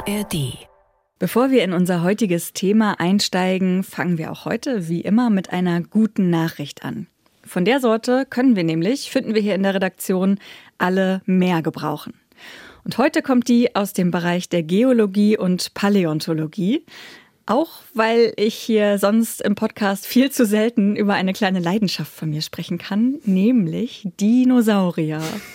ARD. Bevor wir in unser heutiges Thema einsteigen, fangen wir auch heute, wie immer, mit einer guten Nachricht an. Von der Sorte können wir nämlich, finden wir hier in der Redaktion, alle mehr gebrauchen. Und heute kommt die aus dem Bereich der Geologie und Paläontologie. Auch weil ich hier sonst im Podcast viel zu selten über eine kleine Leidenschaft von mir sprechen kann, nämlich Dinosaurier.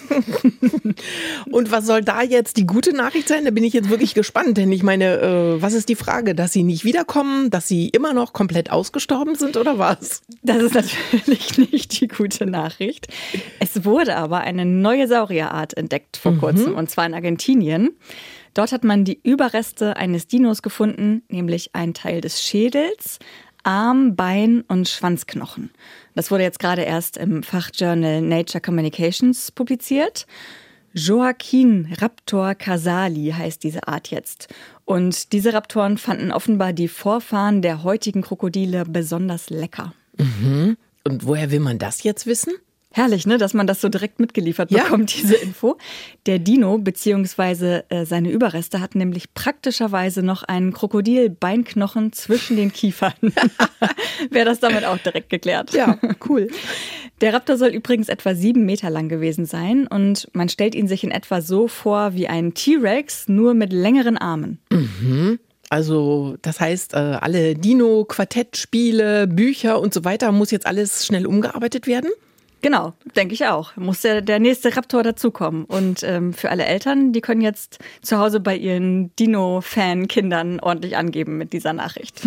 Und was soll da jetzt die gute Nachricht sein? Da bin ich jetzt wirklich gespannt, denn ich meine, was ist die Frage? Dass sie nicht wiederkommen, dass sie immer noch komplett ausgestorben sind oder was? Das ist natürlich nicht die gute Nachricht. Es wurde aber eine neue Saurierart entdeckt vor kurzem, und zwar in Argentinien. Dort hat man die Überreste eines Dinos gefunden, nämlich einen Teil des Schädels, Arm-, Bein- und Schwanzknochen. Das wurde jetzt gerade erst im Fachjournal Nature Communications publiziert. Joaquin-Raptor casali heißt diese Art jetzt. Und diese Raptoren fanden offenbar die Vorfahren der heutigen Krokodile besonders lecker. Mhm. Und woher will man das jetzt wissen? Herrlich, ne, dass man das so direkt mitgeliefert bekommt, diese Info. Der Dino bzw. seine Überreste hat nämlich praktischerweise noch einen Krokodilbeinknochen zwischen den Kiefern. Wäre das damit auch direkt geklärt. Ja, cool. Der Raptor soll übrigens etwa 7 Meter lang gewesen sein und man stellt ihn sich in etwa so vor wie ein T-Rex, nur mit längeren Armen. Mhm. Also das heißt, alle Dino-Quartettspiele, Bücher und so weiter, muss jetzt alles schnell umgearbeitet werden? Genau, denke ich auch. Muss der nächste Raptor dazukommen. Und für alle Eltern, die können jetzt zu Hause bei ihren Dino-Fan-Kindern ordentlich angeben mit dieser Nachricht.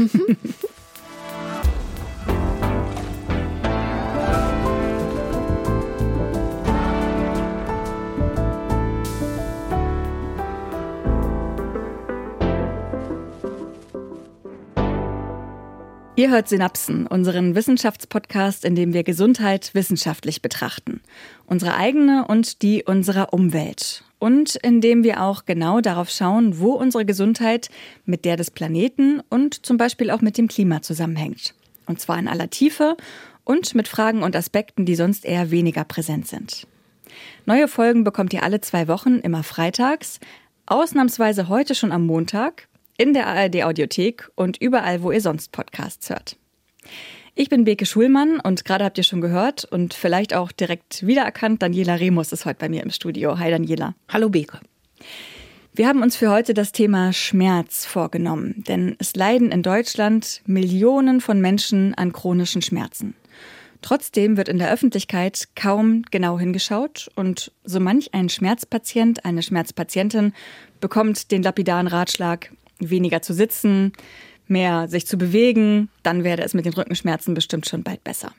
Ihr hört Synapsen, unseren Wissenschaftspodcast, in dem wir Gesundheit wissenschaftlich betrachten. Unsere eigene und die unserer Umwelt. Und in dem wir auch genau darauf schauen, wo unsere Gesundheit mit der des Planeten und zum Beispiel auch mit dem Klima zusammenhängt. Und zwar in aller Tiefe und mit Fragen und Aspekten, die sonst eher weniger präsent sind. Neue Folgen bekommt ihr alle 2 Wochen, immer freitags, ausnahmsweise heute schon am Montag, in der ARD-Audiothek und überall, wo ihr sonst Podcasts hört. Ich bin Beke Schulmann und gerade habt ihr schon gehört und vielleicht auch direkt wiedererkannt, Daniela Remus ist heute bei mir im Studio. Hi Daniela. Hallo Beke. Wir haben uns für heute das Thema Schmerz vorgenommen, denn es leiden in Deutschland Millionen von Menschen an chronischen Schmerzen. Trotzdem wird in der Öffentlichkeit kaum genau hingeschaut und so manch ein Schmerzpatient, eine Schmerzpatientin bekommt den lapidaren Ratschlag, weniger zu sitzen, mehr sich zu bewegen, dann werde es mit den Rückenschmerzen bestimmt schon bald besser.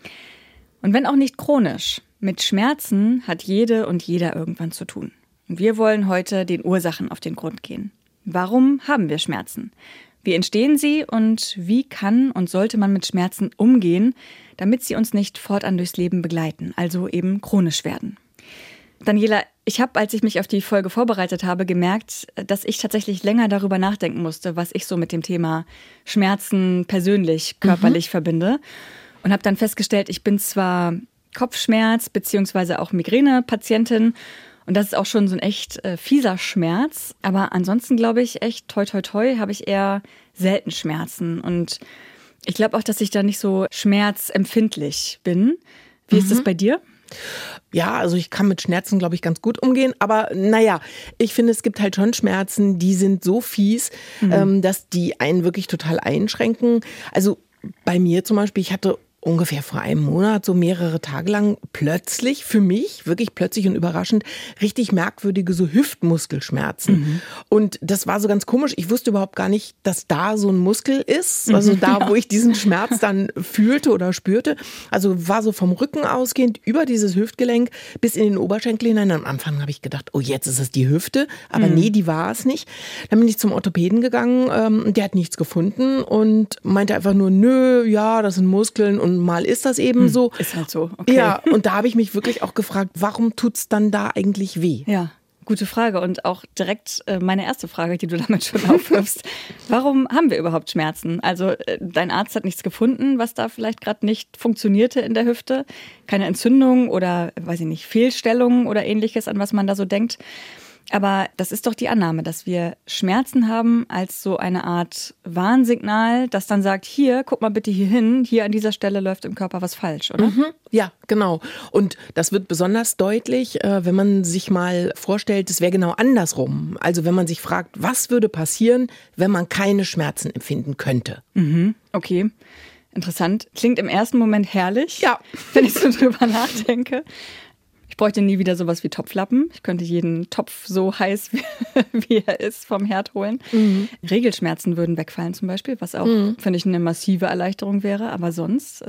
Und wenn auch nicht chronisch, mit Schmerzen hat jede und jeder irgendwann zu tun. Und wir wollen heute den Ursachen auf den Grund gehen. Warum haben wir Schmerzen? Wie entstehen sie und wie kann und sollte man mit Schmerzen umgehen, damit sie uns nicht fortan durchs Leben begleiten, also eben chronisch werden? Daniela, ich habe, als ich mich auf die Folge vorbereitet habe, gemerkt, dass ich tatsächlich länger darüber nachdenken musste, was ich so mit dem Thema Schmerzen persönlich, körperlich verbinde. Und habe dann festgestellt, ich bin zwar Kopfschmerz- bzw. auch Migräne-Patientin und das ist auch schon so ein echt fieser Schmerz. Aber ansonsten glaube ich echt, toi toi toi, habe ich eher selten Schmerzen. Und ich glaube auch, dass ich da nicht so schmerzempfindlich bin. Wie ist das bei dir? Ja, also ich kann mit Schmerzen, glaube ich, ganz gut umgehen. Aber naja, ich finde, es gibt halt schon Schmerzen, die sind so fies, dass die einen wirklich total einschränken. Also bei mir zum Beispiel, ich hatte ungefähr vor einem Monat, so mehrere Tage lang, plötzlich, für mich, wirklich plötzlich und überraschend, richtig merkwürdige so Hüftmuskelschmerzen. Und das war so ganz komisch. Ich wusste überhaupt gar nicht, dass da so ein Muskel ist. Also da, wo ich diesen Schmerz dann fühlte oder spürte. Also war so vom Rücken ausgehend über dieses Hüftgelenk bis in den Oberschenkel hinein. Am Anfang habe ich gedacht, oh, jetzt ist es die Hüfte. Aber nee, die war es nicht. Dann bin ich zum Orthopäden gegangen. Der hat nichts gefunden und meinte einfach nur, nö, ja, das sind Muskeln und mal ist das eben so. Ist halt so, okay. Ja, und da habe ich mich wirklich auch gefragt, warum tut's dann da eigentlich weh? Ja, gute Frage und auch direkt meine erste Frage, die du damit schon aufwirfst. Warum haben wir überhaupt Schmerzen? Also dein Arzt hat nichts gefunden, was da vielleicht gerade nicht funktionierte in der Hüfte? Keine Entzündung oder, weiß ich nicht, Fehlstellung oder ähnliches, an was man da so denkt? Aber das ist doch die Annahme, dass wir Schmerzen haben als so eine Art Warnsignal, das dann sagt, hier, guck mal bitte hier hin, hier an dieser Stelle läuft im Körper was falsch, oder? Ja, genau. Und das wird besonders deutlich, wenn man sich mal vorstellt, es wäre genau andersrum. Also wenn man sich fragt, was würde passieren, wenn man keine Schmerzen empfinden könnte. Okay, interessant. Klingt im ersten Moment herrlich, Ja. wenn ich so drüber nachdenke. Ich bräuchte nie wieder sowas wie Topflappen. Ich könnte jeden Topf so heiß, wie er ist, vom Herd holen. Regelschmerzen würden wegfallen zum Beispiel, was auch, finde ich, eine massive Erleichterung wäre. Aber sonst,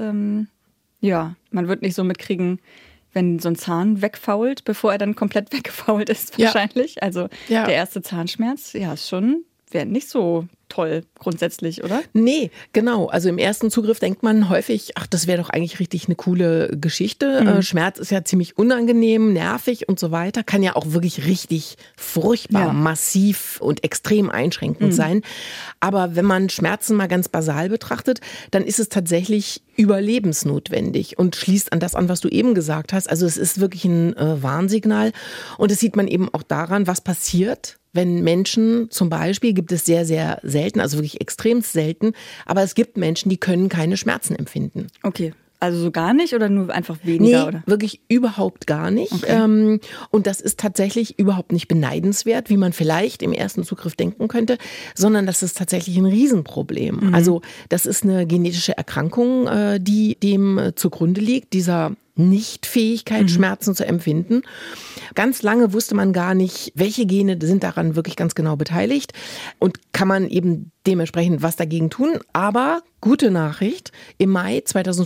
ja, man wird nicht so mitkriegen, wenn so ein Zahn wegfault, bevor er dann komplett weggefault ist wahrscheinlich. Also der erste Zahnschmerz, ja, ist schon, wäre nicht so toll grundsätzlich, oder? Nee, genau. Also im ersten Zugriff denkt man häufig, ach, das wäre doch eigentlich richtig eine coole Geschichte. Schmerz ist ja ziemlich unangenehm, nervig und so weiter. Kann ja auch wirklich richtig furchtbar, massiv und extrem einschränkend sein. Aber wenn man Schmerzen mal ganz basal betrachtet, dann ist es tatsächlich überlebensnotwendig und schließt an das an, was du eben gesagt hast. Also es ist wirklich ein Warnsignal. Und das sieht man eben auch daran, was passiert, wenn Menschen zum Beispiel, gibt es sehr, sehr selten, also wirklich extrem selten, aber es gibt Menschen, die können keine Schmerzen empfinden. Okay, also so gar nicht oder nur einfach weniger? Nee, oder? wirklich überhaupt gar nicht. Okay. Und das ist tatsächlich überhaupt nicht beneidenswert, wie man vielleicht im ersten Zugriff denken könnte, sondern das ist tatsächlich ein Riesenproblem. Also das ist eine genetische Erkrankung, die dem zugrunde liegt, dieser Nichtfähigkeit, Schmerzen zu empfinden. Ganz lange wusste man gar nicht, welche Gene sind daran wirklich ganz genau beteiligt und kann man eben dementsprechend was dagegen tun. Aber gute Nachricht, im Mai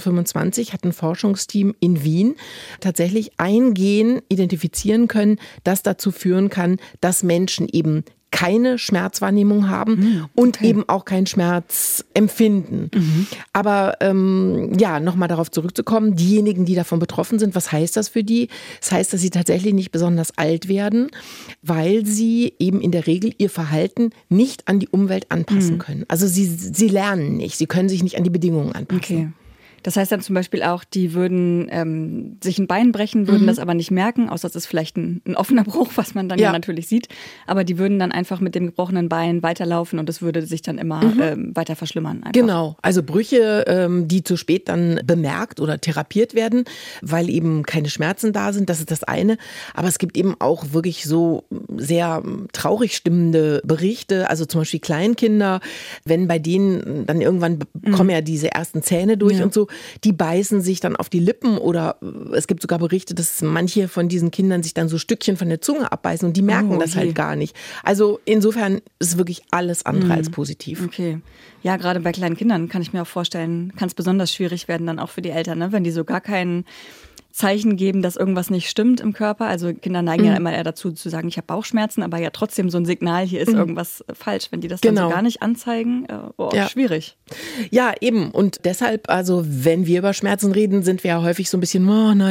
2025 hat ein Forschungsteam in Wien tatsächlich ein Gen identifizieren können, das dazu führen kann, dass Menschen eben keine Schmerzwahrnehmung haben und eben auch keinen Schmerz empfinden. Aber nochmal darauf zurückzukommen, diejenigen, die davon betroffen sind, was heißt das für die? Das heißt, dass sie tatsächlich nicht besonders alt werden, weil sie eben in der Regel ihr Verhalten nicht an die Umwelt anpassen können. Also sie lernen nicht, sie können sich nicht an die Bedingungen anpassen. Okay. Das heißt dann zum Beispiel auch, die würden sich ein Bein brechen, würden das aber nicht merken, außer es ist vielleicht ein offener Bruch, was man dann ja natürlich sieht. Aber die würden dann einfach mit dem gebrochenen Bein weiterlaufen und es würde sich dann immer weiter verschlimmern. Einfach. Genau, also Brüche, die zu spät dann bemerkt oder therapiert werden, weil eben keine Schmerzen da sind, das ist das eine. Aber es gibt eben auch wirklich so sehr traurig stimmende Berichte, also zum Beispiel Kleinkinder, wenn bei denen dann irgendwann kommen ja diese ersten Zähne durch und so, die beißen sich dann auf die Lippen oder es gibt sogar Berichte, dass manche von diesen Kindern sich dann so Stückchen von der Zunge abbeißen und die merken das halt gar nicht. Also insofern ist wirklich alles andere als positiv. Okay. Ja, gerade bei kleinen Kindern kann ich mir auch vorstellen, kann es besonders schwierig werden dann auch für die Eltern, ne? Wenn die so gar keinen Zeichen geben, dass irgendwas nicht stimmt im Körper. Also Kinder neigen ja immer eher dazu zu sagen, ich habe Bauchschmerzen, aber ja trotzdem so ein Signal, hier ist irgendwas falsch. Wenn die das dann so gar nicht anzeigen, schwierig. Ja, eben. Und deshalb, also wenn wir über Schmerzen reden, sind wir ja häufig so ein bisschen,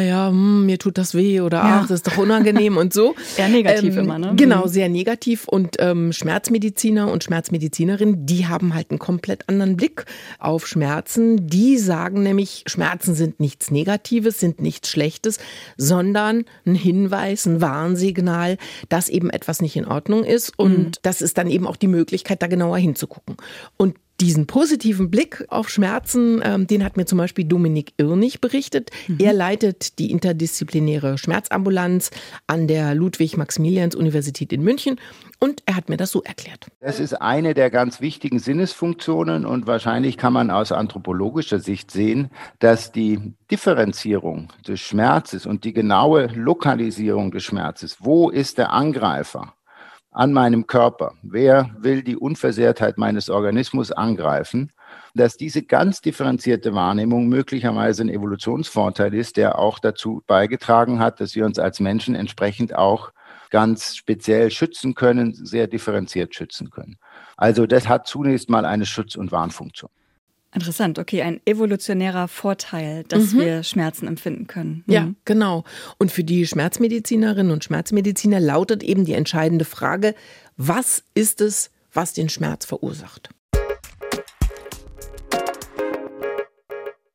mir tut das weh oder ach, das ist doch unangenehm und so. Sehr negativ immer, ne? Genau, sehr negativ. Und Schmerzmediziner und Schmerzmedizinerinnen, die haben halt einen komplett anderen Blick auf Schmerzen. Die sagen nämlich, Schmerzen sind nichts Negatives, sind nichts Schlechtes, sondern ein Hinweis, ein Warnsignal, dass eben etwas nicht in Ordnung ist. Und das ist dann eben auch die Möglichkeit, da genauer hinzugucken. Und diesen positiven Blick auf Schmerzen, den hat mir zum Beispiel Dominik Irnig berichtet. Er leitet die interdisziplinäre Schmerzambulanz an der Ludwig-Maximilians-Universität in München und er hat mir das so erklärt. Das ist eine der ganz wichtigen Sinnesfunktionen und wahrscheinlich kann man aus anthropologischer Sicht sehen, dass die Differenzierung des Schmerzes und die genaue Lokalisierung des Schmerzes, wo ist der Angreifer an meinem Körper, wer will die Unversehrtheit meines Organismus angreifen, dass diese ganz differenzierte Wahrnehmung möglicherweise ein Evolutionsvorteil ist, der auch dazu beigetragen hat, dass wir uns als Menschen entsprechend auch ganz speziell schützen können, sehr differenziert schützen können. Also das hat zunächst mal eine Schutz- und Warnfunktion. Interessant, okay, ein evolutionärer Vorteil, dass wir Schmerzen empfinden können. Ja, genau. Und für die Schmerzmedizinerinnen und Schmerzmediziner lautet eben die entscheidende Frage, was ist es, was den Schmerz verursacht?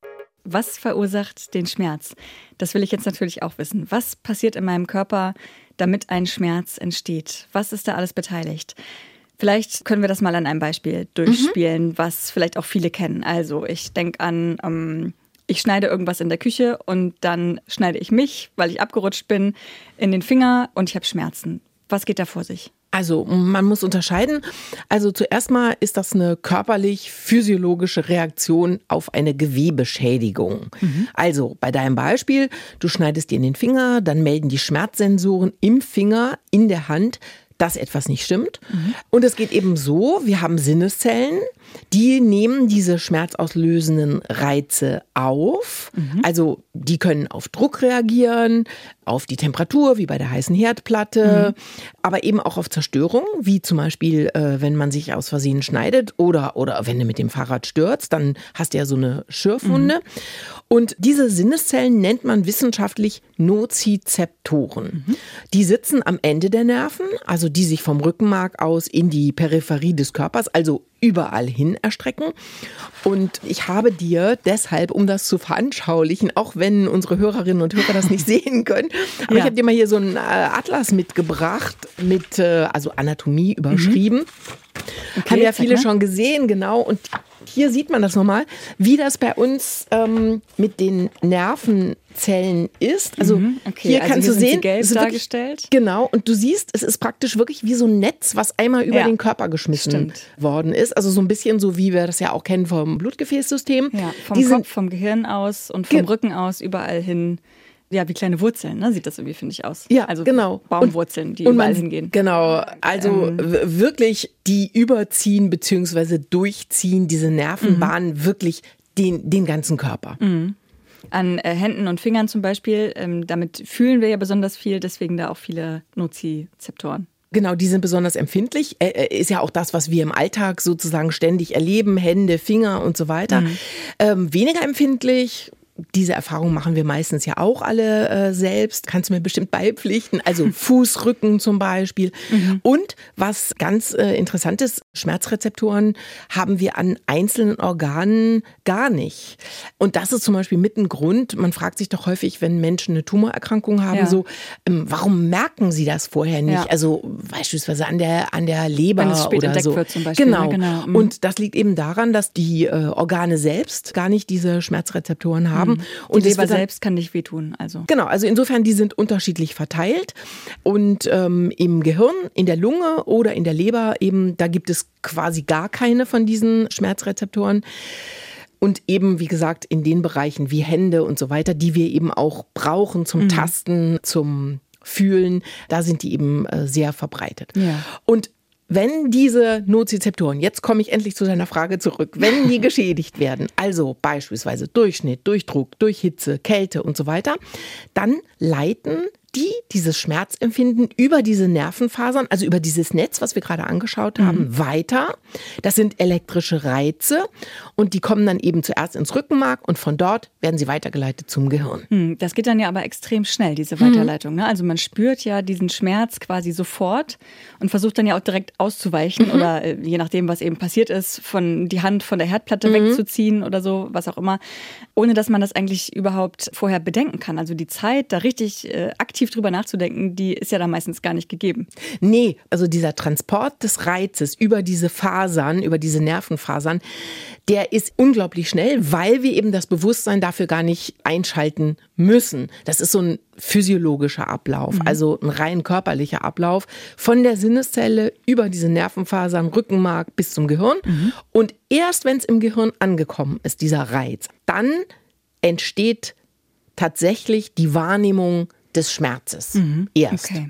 Was verursacht den Schmerz? Das will ich jetzt natürlich auch wissen. Was passiert in meinem Körper, damit ein Schmerz entsteht? Was ist da alles beteiligt? Vielleicht können wir das mal an einem Beispiel durchspielen, was vielleicht auch viele kennen. Also ich denke an, ich schneide irgendwas in der Küche und dann schneide ich mich, weil ich abgerutscht bin, in den Finger und ich habe Schmerzen. Was geht da vor sich? Also man muss unterscheiden. Also zuerst mal ist das eine körperlich-physiologische Reaktion auf eine Gewebeschädigung. Also bei deinem Beispiel, du schneidest dir in den Finger, dann melden die Schmerzsensoren im Finger, in der Hand, dass etwas nicht stimmt. Und es geht eben so, wir haben Sinneszellen, die nehmen diese schmerzauslösenden Reize auf. Also die können auf Druck reagieren, auf die Temperatur, wie bei der heißen Herdplatte, aber eben auch auf Zerstörung, wie zum Beispiel, wenn man sich aus Versehen schneidet oder wenn du mit dem Fahrrad stürzt, dann hast du ja so eine Schürfwunde. Und diese Sinneszellen nennt man wissenschaftlich Nozizeptoren. Die sitzen am Ende der Nerven, also die sich vom Rückenmark aus in die Peripherie des Körpers, also überall hin erstrecken. Und ich habe dir deshalb, um das zu veranschaulichen, auch wenn unsere Hörerinnen und Hörer das nicht sehen können, aber ich habe dir mal hier so einen Atlas mitgebracht, mit also Anatomie überschrieben. Okay, haben ja viele schon gesehen, genau. Und hier sieht man das nochmal, wie das bei uns mit den Nervenzellen ist. Also hier kannst du sehen, gelb es ist dargestellt. Wirklich, genau, und du siehst, es ist praktisch wirklich wie so ein Netz, was einmal über den Körper geschmissen worden ist. Also so ein bisschen so, wie wir das ja auch kennen vom Blutgefäßsystem. Ja, vom Kopf, vom Gehirn aus und vom Rücken aus überall hin. Ja, wie kleine Wurzeln, ne? Sieht das irgendwie, finde ich, aus. Ja, also genau. Baumwurzeln, die überall hingehen. Genau, also wirklich die überziehen bzw. durchziehen diese Nervenbahnen wirklich den ganzen Körper. An Händen und Fingern zum Beispiel, damit fühlen wir ja besonders viel, deswegen da auch viele Nozizeptoren. Genau, die sind besonders empfindlich. Ist ja auch das, was wir im Alltag sozusagen ständig erleben, Hände, Finger und so weiter. Weniger empfindlich. Diese Erfahrung machen wir meistens ja auch alle selbst. Kannst du mir bestimmt beipflichten. Also Fuß, Rücken zum Beispiel. Und was ganz interessant ist, Schmerzrezeptoren haben wir an einzelnen Organen gar nicht. Und das ist zum Beispiel mit ein Grund. Man fragt sich doch häufig, wenn Menschen eine Tumorerkrankung haben, so, warum merken sie das vorher nicht? Ja. Also beispielsweise an der Leber wenn es spät oder entdeckt so. Wird zum Beispiel. Genau. Ja, genau. Und das liegt eben daran, dass die Organe selbst gar nicht diese Schmerzrezeptoren haben. Und die Leber selbst kann nicht wehtun. Also. Genau, also insofern, die sind unterschiedlich verteilt. Und im Gehirn, in der Lunge oder in der Leber eben, da gibt es quasi gar keine von diesen Schmerzrezeptoren. Und eben, wie gesagt, in den Bereichen wie Hände und so weiter, die wir eben auch brauchen zum Tasten, zum Fühlen, da sind die eben sehr verbreitet. Ja. Und wenn diese Nozizeptoren, jetzt komme ich endlich zu deiner Frage zurück, wenn die geschädigt werden, also beispielsweise durch Schnitt, durch Druck, durch Hitze, Kälte und so weiter, dann leiten die dieses Schmerzempfinden über diese Nervenfasern, also über dieses Netz, was wir gerade angeschaut haben, weiter. Das sind elektrische Reize und die kommen dann eben zuerst ins Rückenmark und von dort werden sie weitergeleitet zum Gehirn. Das geht dann ja aber extrem schnell, diese Weiterleitung. Ne? Also man spürt ja diesen Schmerz quasi sofort und versucht dann ja auch direkt auszuweichen oder je nachdem, was eben passiert ist, die Hand von der Herdplatte wegzuziehen oder so, was auch immer, ohne dass man das eigentlich überhaupt vorher bedenken kann. Also die Zeit, da richtig aktiv drüber nachzudenken, die ist ja da meistens gar nicht gegeben. Nee, also dieser Transport des Reizes über diese Fasern, über diese Nervenfasern, der ist unglaublich schnell, weil wir eben das Bewusstsein dafür gar nicht einschalten müssen. Das ist so ein physiologischer Ablauf, also ein rein körperlicher Ablauf von der Sinneszelle über diese Nervenfasern, Rückenmark bis zum Gehirn. Und erst wenn es im Gehirn angekommen ist, dieser Reiz, dann entsteht tatsächlich die Wahrnehmung des Schmerzes. Erst. Okay.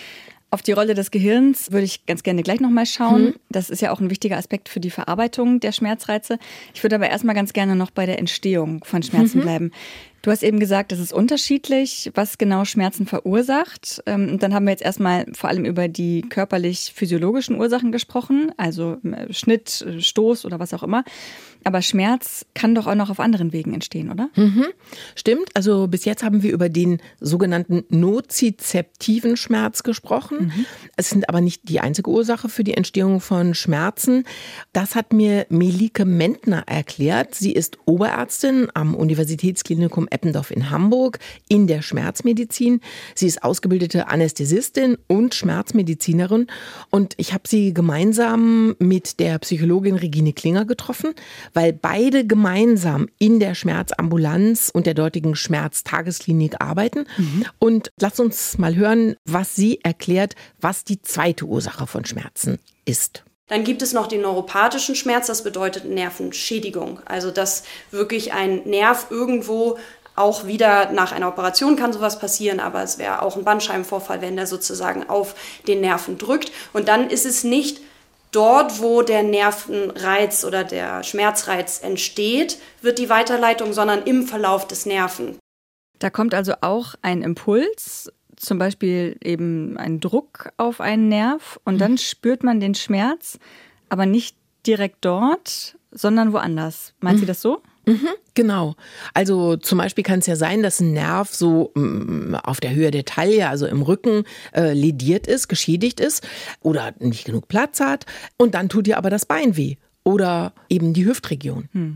Auf die Rolle des Gehirns würde ich ganz gerne gleich nochmal schauen. Das ist ja auch ein wichtiger Aspekt für die Verarbeitung der Schmerzreize. Ich würde aber erstmal ganz gerne noch bei der Entstehung von Schmerzen bleiben. Du hast eben gesagt, es ist unterschiedlich, was genau Schmerzen verursacht. Und dann haben wir jetzt erstmal vor allem über die körperlich-physiologischen Ursachen gesprochen, also Schnitt, Stoß oder was auch immer. Aber Schmerz kann doch auch noch auf anderen Wegen entstehen, oder? Stimmt, also bis jetzt haben wir über den sogenannten nozizeptiven Schmerz gesprochen. Es sind aber nicht die einzige Ursache für die Entstehung von von Schmerzen. Das hat mir Melike Mentner erklärt. Sie ist Oberärztin am Universitätsklinikum Eppendorf in Hamburg in der Schmerzmedizin. Sie ist ausgebildete Anästhesistin und Schmerzmedizinerin. Und ich habe sie gemeinsam mit der Psychologin Regine Klinger getroffen, weil beide gemeinsam in der Schmerzambulanz und der dortigen Schmerztagesklinik arbeiten. Und lass uns mal hören, was sie erklärt, was die zweite Ursache von Schmerzen ist. Dann gibt es noch den neuropathischen Schmerz, das bedeutet Nervenschädigung. Also dass wirklich ein Nerv irgendwo, auch wieder nach einer Operation kann sowas passieren, aber es wäre auch ein Bandscheibenvorfall, wenn der sozusagen auf den Nerven drückt. Und dann ist es nicht dort, wo der Nervenreiz oder der Schmerzreiz entsteht, wird die Weiterleitung, sondern im Verlauf des Nerven. Da kommt also auch ein Impuls, zum Beispiel eben ein Druck auf einen Nerv und dann spürt man den Schmerz, aber nicht direkt dort, sondern woanders. Meint sie das so? Genau. Also zum Beispiel kann es ja sein, dass ein Nerv so auf der Höhe der Taille, also im Rücken, lädiert ist, geschädigt ist oder nicht genug Platz hat und dann tut dir aber das Bein weh oder eben die Hüftregion.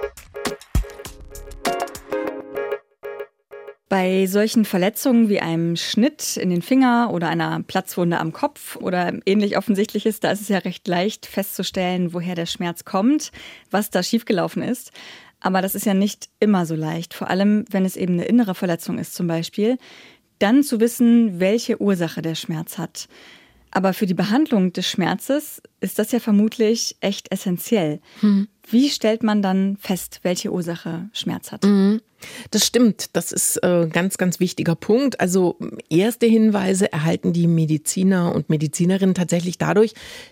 Bei solchen Verletzungen wie einem Schnitt in den Finger oder einer Platzwunde am Kopf oder ähnlich Offensichtliches, da ist es ja recht leicht festzustellen, woher der Schmerz kommt, was da schiefgelaufen ist. Aber das ist ja nicht immer so leicht, vor allem wenn es eben eine innere Verletzung ist zum Beispiel, dann zu wissen, welche Ursache der Schmerz hat. Aber für die Behandlung des Schmerzes ist das ja vermutlich echt essentiell. Wie stellt man dann fest, welche Ursache Schmerz hat? Das stimmt, das ist ein ganz, ganz wichtiger Punkt. Also erste Hinweise erhalten die Mediziner und Medizinerinnen tatsächlich dadurch,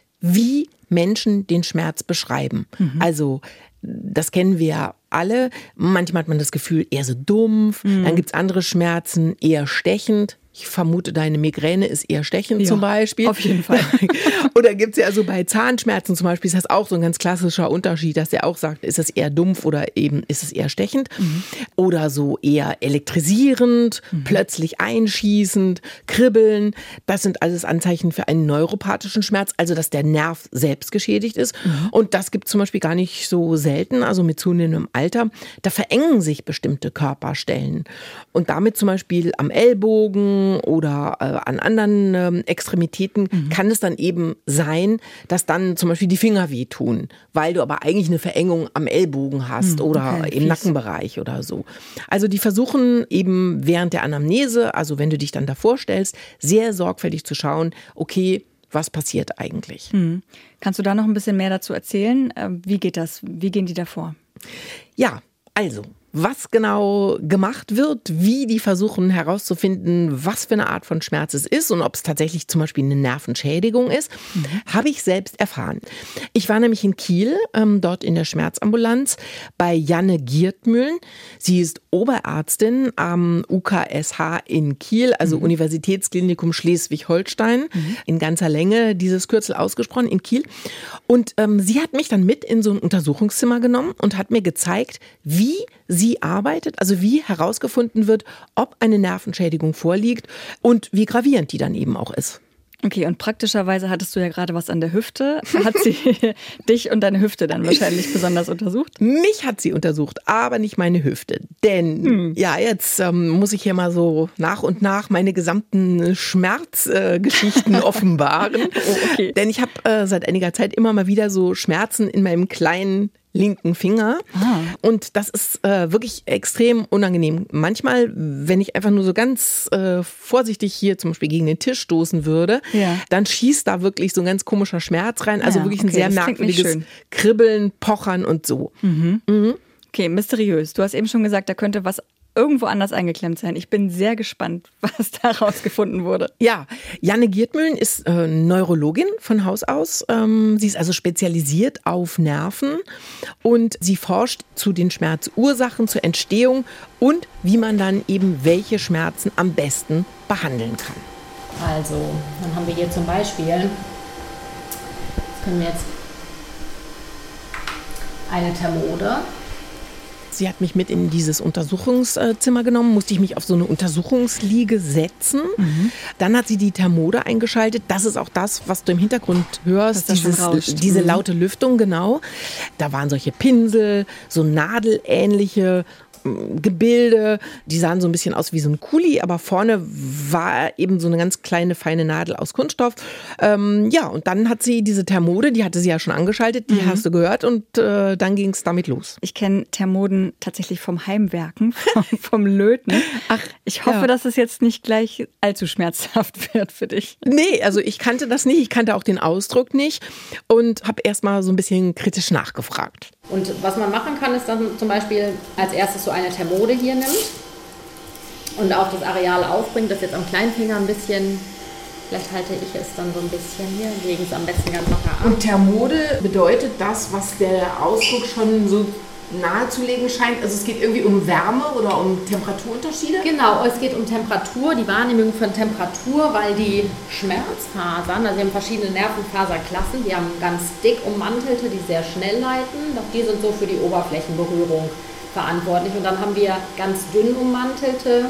wie Menschen den Schmerz beschreiben. Also das kennen wir ja alle. Manchmal hat man das Gefühl, eher so dumpf. Dann gibt es andere Schmerzen, eher stechend. Ich vermute, deine Migräne ist eher stechend zum Beispiel. Auf jeden Fall. Oder gibt es ja also bei Zahnschmerzen zum Beispiel, ist das auch so ein ganz klassischer Unterschied, dass der auch sagt, ist es eher dumpf oder eben ist es eher stechend. Oder so eher elektrisierend, plötzlich einschießend, kribbeln. Das sind alles Anzeichen für einen neuropathischen Schmerz, also dass der Nerv selbst geschädigt ist. Und das gibt es zum Beispiel gar nicht so selten, also mit zunehmendem Alter. Da verengen sich bestimmte Körperstellen. Und damit zum Beispiel am Ellbogen oder an anderen Extremitäten kann es dann eben sein, dass dann zum Beispiel die Finger wehtun, weil du aber eigentlich eine Verengung am Ellbogen hast oder im Nackenbereich oder so. Also die versuchen eben während der Anamnese, also wenn du dich dann davor stellst, sehr sorgfältig zu schauen, okay, was passiert eigentlich? Kannst du da noch ein bisschen mehr dazu erzählen? Wie geht das? Wie gehen die da vor? Ja, also was genau gemacht wird, wie die versuchen herauszufinden, was für eine Art von Schmerz es ist und ob es tatsächlich zum Beispiel eine Nervenschädigung ist, habe ich selbst erfahren. Ich war nämlich in Kiel, dort in der Schmerzambulanz bei Janne Giertmühlen. Sie ist Oberärztin am UKSH in Kiel, also Universitätsklinikum Schleswig-Holstein, in ganzer Länge dieses Kürzel ausgesprochen, in Kiel. Und sie hat mich dann mit in so ein Untersuchungszimmer genommen und hat mir gezeigt, wie sie arbeitet, also wie herausgefunden wird, ob eine Nervenschädigung vorliegt und wie gravierend die dann eben auch ist. Okay, und praktischerweise hattest du ja gerade was an der Hüfte. Hat sie dich und deine Hüfte dann wahrscheinlich besonders untersucht? Mich hat sie untersucht, aber nicht meine Hüfte. Denn ja, jetzt muss ich hier mal so nach und nach meine gesamten Schmerzgeschichten offenbaren. Oh, okay. Denn ich habe seit einiger Zeit immer mal wieder so Schmerzen in meinem kleinen linken Finger. Und das ist wirklich extrem unangenehm. Manchmal, wenn ich einfach nur so ganz vorsichtig hier zum Beispiel gegen den Tisch stoßen würde, dann schießt da wirklich so ein ganz komischer Schmerz rein. Also wirklich ein sehr merkwürdiges Kribbeln, Pochern und so. Okay, mysteriös. Du hast eben schon gesagt, da könnte was irgendwo anders eingeklemmt sein. Ich bin sehr gespannt, was da rausgefunden wurde. Ja, Janne Giertmühlen ist Neurologin von Haus aus. Sie ist also spezialisiert auf Nerven und sie forscht zu den Schmerzursachen, zur Entstehung und wie man dann eben welche Schmerzen am besten behandeln kann. Also, dann haben wir hier zum Beispiel, das können wir jetzt eine Thermode. Sie hat mich mit in dieses Untersuchungszimmer genommen, musste ich mich auf so eine Untersuchungsliege setzen. Dann hat sie die Thermode eingeschaltet. Das ist auch das, was du im Hintergrund hörst, diese laute Lüftung, genau. Da waren solche Pinsel, so nadelähnliche Gebilde, die sahen so ein bisschen aus wie so ein Kuli, aber vorne war eben so eine ganz kleine, feine Nadel aus Kunststoff. Und dann hat sie diese Thermode, die hatte sie ja schon angeschaltet, die hast du gehört und dann ging es damit los. Ich kenne Thermoden tatsächlich vom Heimwerken, vom Löten. Ach, ich hoffe, dass es jetzt nicht gleich allzu schmerzhaft wird für dich. Nee, also ich kannte das nicht, ich kannte auch den Ausdruck nicht und habe erstmal so ein bisschen kritisch nachgefragt. Und was man machen kann, ist dann zum Beispiel als erstes so eine Thermode hier nimmt und auch das Areal aufbringt, das jetzt am Kleinfinger ein bisschen, vielleicht halte ich es dann so ein bisschen hier, legen es am besten ganz locker ab. Und Thermode bedeutet das, was der Ausdruck schon so nahezulegen scheint, also es geht irgendwie um Wärme oder um Temperaturunterschiede? Genau, es geht um Temperatur, die Wahrnehmung von Temperatur, weil die Schmerzfasern, also wir haben verschiedene Nervenfaserklassen, die haben ganz dick ummantelte, die sehr schnell leiten, doch die sind so für die Oberflächenberührung verantwortlich. Und dann haben wir ganz dünn ummantelte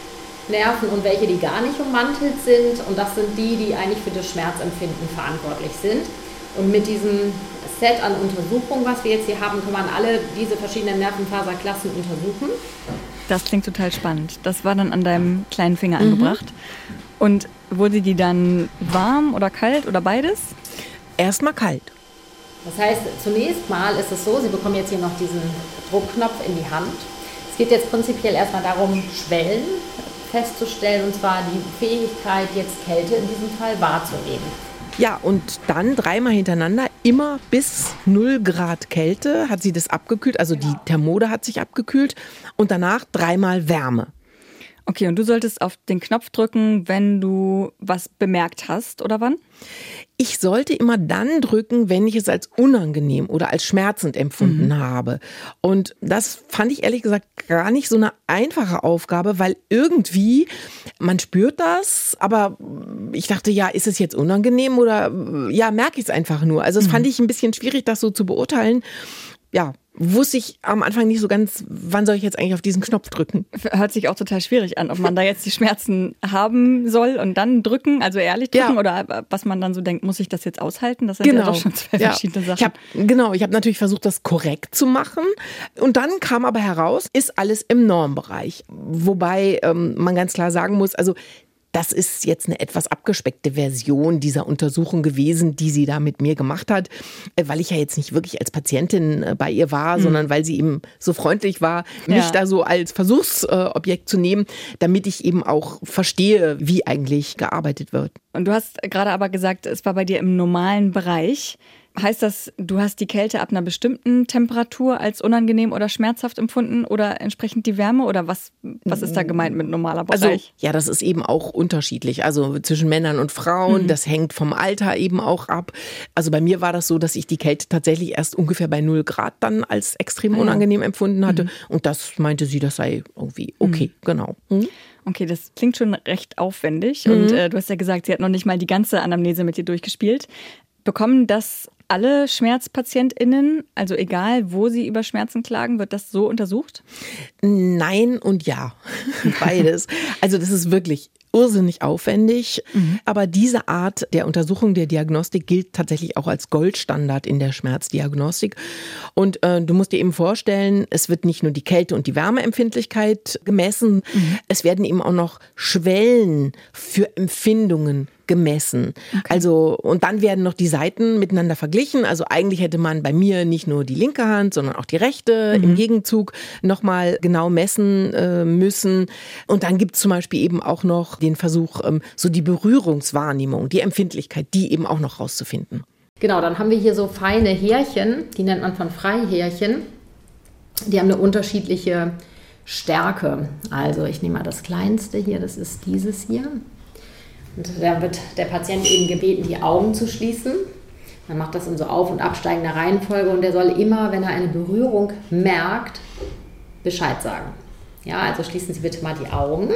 Nerven und welche, die gar nicht ummantelt sind. Und das sind die, die eigentlich für das Schmerzempfinden verantwortlich sind. Und mit diesem Set an Untersuchungen, was wir jetzt hier haben, kann man alle diese verschiedenen Nervenfaserklassen untersuchen. Das klingt total spannend. Das war dann an deinem kleinen Finger angebracht. Und wurde die dann warm oder kalt oder beides? Erstmal kalt. Das heißt, zunächst mal ist es so, Sie bekommen jetzt hier noch diesen Druckknopf in die Hand. Es geht jetzt prinzipiell erstmal darum, Schwellen festzustellen, und zwar die Fähigkeit, jetzt Kälte in diesem Fall wahrzunehmen. Ja, und dann 3-mal hintereinander, immer bis 0 Grad Kälte hat sie das abgekühlt, also die Thermode hat sich abgekühlt und danach 3-mal Wärme. Okay, und du solltest auf den Knopf drücken, wenn du was bemerkt hast, oder wann? Ich sollte immer dann drücken, wenn ich es als unangenehm oder als schmerzend empfunden habe. Und das fand ich ehrlich gesagt gar nicht so eine einfache Aufgabe, weil irgendwie, man spürt das, aber ich dachte, ja, ist es jetzt unangenehm oder ja, merke ich es einfach nur. Also das fand ich ein bisschen schwierig, das so zu beurteilen. Ja, wusste ich am Anfang nicht so ganz, wann soll ich jetzt eigentlich auf diesen Knopf drücken. Hört sich auch total schwierig an, ob man da jetzt die Schmerzen haben soll und dann drücken, also ehrlich drücken, oder was man dann so denkt, muss ich das jetzt aushalten? Das sind ja doch schon zwei verschiedene Sachen. Ich habe natürlich versucht, das korrekt zu machen und dann kam aber heraus, ist alles im Normbereich. Wobei man ganz klar sagen muss, also das ist jetzt eine etwas abgespeckte Version dieser Untersuchung gewesen, die sie da mit mir gemacht hat, weil ich ja jetzt nicht wirklich als Patientin bei ihr war, sondern weil sie eben so freundlich war, mich da so als Versuchsobjekt zu nehmen, damit ich eben auch verstehe, wie eigentlich gearbeitet wird. Und du hast gerade aber gesagt, es war bei dir im normalen Bereich. Heißt das, du hast die Kälte ab einer bestimmten Temperatur als unangenehm oder schmerzhaft empfunden oder entsprechend die Wärme? Oder was ist da gemeint mit normaler Bereich? Also, ja, das ist eben auch unterschiedlich. Also zwischen Männern und Frauen, das hängt vom Alter eben auch ab. Also bei mir war das so, dass ich die Kälte tatsächlich erst ungefähr bei 0 Grad dann als extrem unangenehm empfunden hatte. Und das meinte sie, das sei irgendwie okay, genau. Okay, das klingt schon recht aufwendig. Und du hast ja gesagt, sie hat noch nicht mal die ganze Anamnese mit dir durchgespielt. Bekommen das alle SchmerzpatientInnen, also egal, wo sie über Schmerzen klagen, wird das so untersucht? Nein und ja, beides. Also das ist wirklich irrsinnig aufwendig, aber diese Art der Untersuchung, der Diagnostik gilt tatsächlich auch als Goldstandard in der Schmerzdiagnostik. Und du musst dir eben vorstellen, es wird nicht nur die Kälte- und die Wärmeempfindlichkeit gemessen, es werden eben auch noch Schwellen für Empfindungen gemessen. Okay. Also, und dann werden noch die Seiten miteinander verglichen. Also eigentlich hätte man bei mir nicht nur die linke Hand, sondern auch die rechte im Gegenzug nochmal genau messen müssen. Und dann gibt es zum Beispiel eben auch noch den Versuch, so die Berührungswahrnehmung, die Empfindlichkeit, die eben auch noch rauszufinden. Genau, dann haben wir hier so feine Härchen, die nennt man von Freihärchen. Die haben eine unterschiedliche Stärke. Also ich nehme mal das kleinste hier, das ist dieses hier. Und dann wird der Patient eben gebeten, die Augen zu schließen. Man macht das in so auf- und absteigender Reihenfolge und der soll immer, wenn er eine Berührung merkt, Bescheid sagen. Ja, also schließen Sie bitte mal die Augen.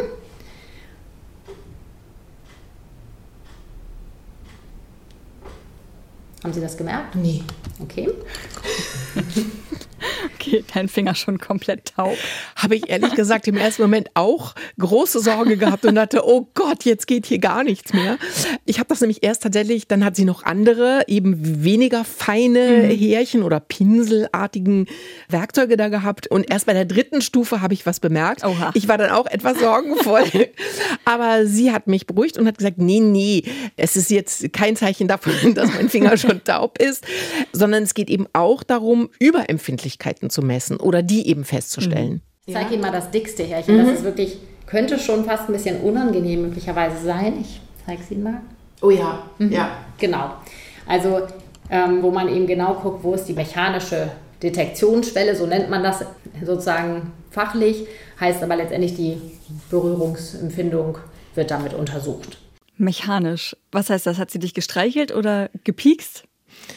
Haben Sie das gemerkt? Nee. Okay. Okay, dein Finger schon komplett taub. Habe ich ehrlich gesagt im ersten Moment auch große Sorge gehabt und dachte, oh Gott, jetzt geht hier gar nichts mehr. Ich habe das nämlich erst tatsächlich, dann hat sie noch andere, eben weniger feine Härchen oder pinselartigen Werkzeuge da gehabt. Und erst bei der 3. Stufe habe ich was bemerkt. Oha. Ich war dann auch etwas sorgenvoll. Aber sie hat mich beruhigt und hat gesagt, nee, es ist jetzt kein Zeichen davon, dass mein Finger schon taub ist, sondern es geht eben auch darum, Überempfindlichkeiten zu messen oder die eben festzustellen. Ich zeige Ihnen mal das dickste Härchen. Das ist wirklich, könnte schon fast ein bisschen unangenehm möglicherweise sein. Ich zeige es Ihnen mal. Oh ja, ja. Genau. Also, wo man eben genau guckt, wo ist die mechanische Detektionsschwelle, so nennt man das sozusagen fachlich, heißt aber letztendlich die Berührungsempfindung wird damit untersucht. Mechanisch. Was heißt das? Hat sie dich gestreichelt oder gepiekst?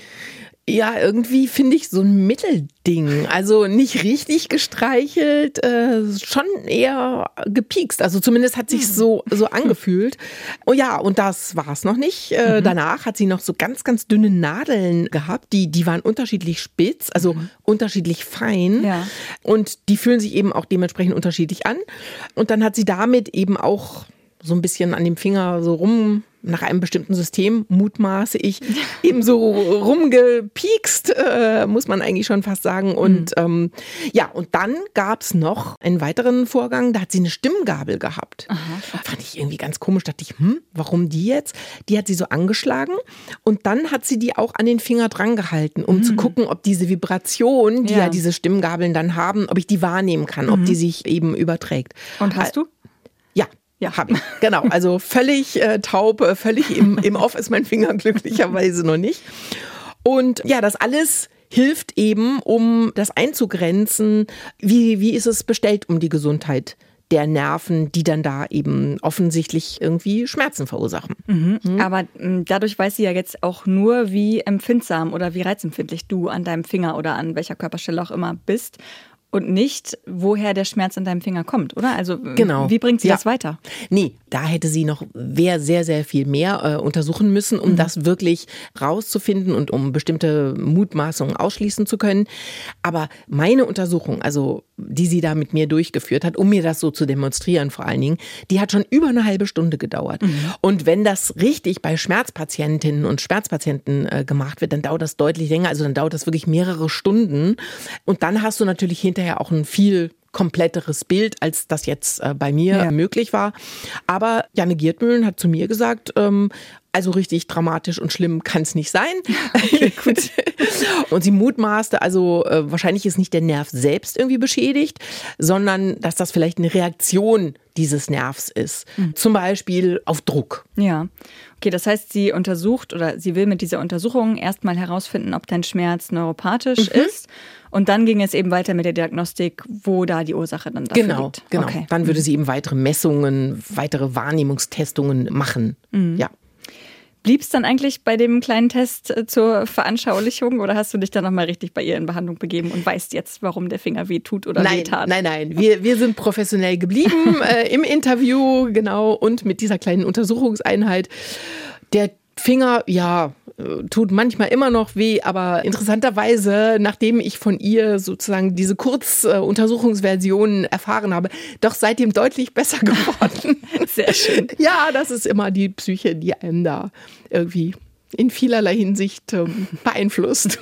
Ja, irgendwie finde ich so ein Mittelding. Also nicht richtig gestreichelt, schon eher gepiekst. Also zumindest hat sich so angefühlt. Oh ja, und das war es noch nicht. Danach hat sie noch so ganz, ganz dünne Nadeln gehabt. Die waren unterschiedlich spitz, also unterschiedlich fein. Ja. Und die fühlen sich eben auch dementsprechend unterschiedlich an. Und dann hat sie damit eben auch so ein bisschen an dem Finger so rum, nach einem bestimmten System, mutmaße ich, eben so rumgepiekst, muss man eigentlich schon fast sagen. Und und dann gab es noch einen weiteren Vorgang, da hat sie eine Stimmgabel gehabt. Aha. Fand ich irgendwie ganz komisch, dachte ich, warum die jetzt? Die hat sie so angeschlagen und dann hat sie die auch an den Finger dran gehalten, um zu gucken, ob diese Vibration, die ja diese Stimmgabeln dann haben, ob ich die wahrnehmen kann, ob die sich eben überträgt. Und hast du? Ja, habe ich. Genau, also völlig taub, völlig im Off ist mein Finger glücklicherweise noch nicht. Und ja, das alles hilft eben, um das einzugrenzen. Wie ist es bestellt um die Gesundheit der Nerven, die dann da eben offensichtlich irgendwie Schmerzen verursachen. Aber dadurch weiß sie ja jetzt auch nur, wie empfindsam oder wie reizempfindlich du an deinem Finger oder an welcher Körperstelle auch immer bist. Und nicht, woher der Schmerz an deinem Finger kommt, oder? Also genau. Wie bringt sie das weiter? Nee, da hätte sie noch sehr, sehr viel mehr untersuchen müssen, um das wirklich rauszufinden und um bestimmte Mutmaßungen ausschließen zu können. Aber meine Untersuchung, also die sie da mit mir durchgeführt hat, um mir das so zu demonstrieren vor allen Dingen, die hat schon über eine halbe Stunde gedauert. Und wenn das richtig bei Schmerzpatientinnen und Schmerzpatienten gemacht wird, dann dauert das deutlich länger. Also dann dauert das wirklich mehrere Stunden. Und dann hast du natürlich hinterher auch ein viel kompletteres Bild, als das jetzt bei mir möglich war. Aber Janne Gierdmühlen hat zu mir gesagt, also richtig dramatisch und schlimm kann es nicht sein. Okay, gut. Und sie mutmaßte, also wahrscheinlich ist nicht der Nerv selbst irgendwie beschädigt, sondern dass das vielleicht eine Reaktion dieses Nervs ist. Zum Beispiel auf Druck. Ja. Okay, das heißt, sie untersucht oder sie will mit dieser Untersuchung erstmal herausfinden, ob dein Schmerz neuropathisch ist. Und dann ging es eben weiter mit der Diagnostik, wo da die Ursache dann dafür liegt. Genau. Okay. Dann würde sie eben weitere Messungen, weitere Wahrnehmungstestungen machen. Ja. Blieb es dann eigentlich bei dem kleinen Test zur Veranschaulichung oder hast du dich dann nochmal richtig bei ihr in Behandlung begeben und weißt jetzt, warum der Finger weh tut oder weh tat? Nein. Wir sind professionell geblieben im Interview, genau, und mit dieser kleinen Untersuchungseinheit. Der Finger, tut manchmal immer noch weh, aber interessanterweise, nachdem ich von ihr sozusagen diese Kurzuntersuchungsversion erfahren habe, doch seitdem deutlich besser geworden. Sehr schön. Ja, das ist immer die Psyche, die einem da irgendwie in vielerlei Hinsicht beeinflusst.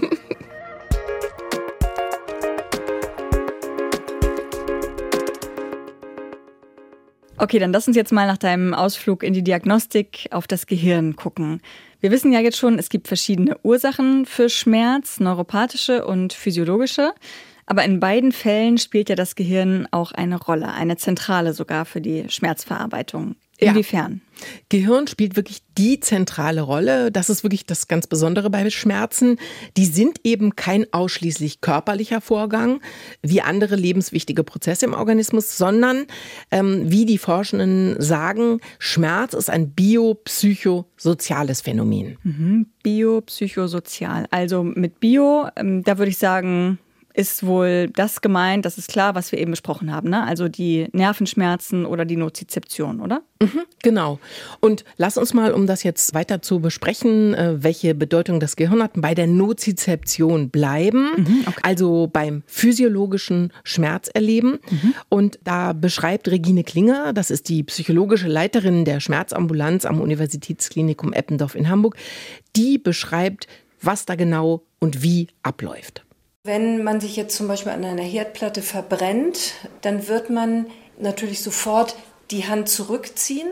Okay, dann lass uns jetzt mal nach deinem Ausflug in die Diagnostik auf das Gehirn gucken. Wir wissen ja jetzt schon, es gibt verschiedene Ursachen für Schmerz, neuropathische und physiologische. Aber in beiden Fällen spielt ja das Gehirn auch eine Rolle, eine zentrale sogar für die Schmerzverarbeitung. Inwiefern? Ja. Gehirn spielt wirklich die zentrale Rolle. Das ist wirklich das ganz Besondere bei Schmerzen. Die sind eben kein ausschließlich körperlicher Vorgang, wie andere lebenswichtige Prozesse im Organismus, sondern, wie die Forschenden sagen, Schmerz ist ein biopsychosoziales Phänomen. Biopsychosozial. Also mit Bio, da würde ich sagen, ist wohl das gemeint, das ist klar, was wir eben besprochen haben, ne? Also die Nervenschmerzen oder die Nozizeption, oder? Genau. Und lass uns mal, um das jetzt weiter zu besprechen, welche Bedeutung das Gehirn hat, bei der Nozizeption bleiben, okay. Also beim physiologischen Schmerzerleben. Und da beschreibt Regine Klinger, das ist die psychologische Leiterin der Schmerzambulanz am Universitätsklinikum Eppendorf in Hamburg, die beschreibt, was da genau und wie abläuft. Wenn man sich jetzt zum Beispiel an einer Herdplatte verbrennt, dann wird man natürlich sofort die Hand zurückziehen.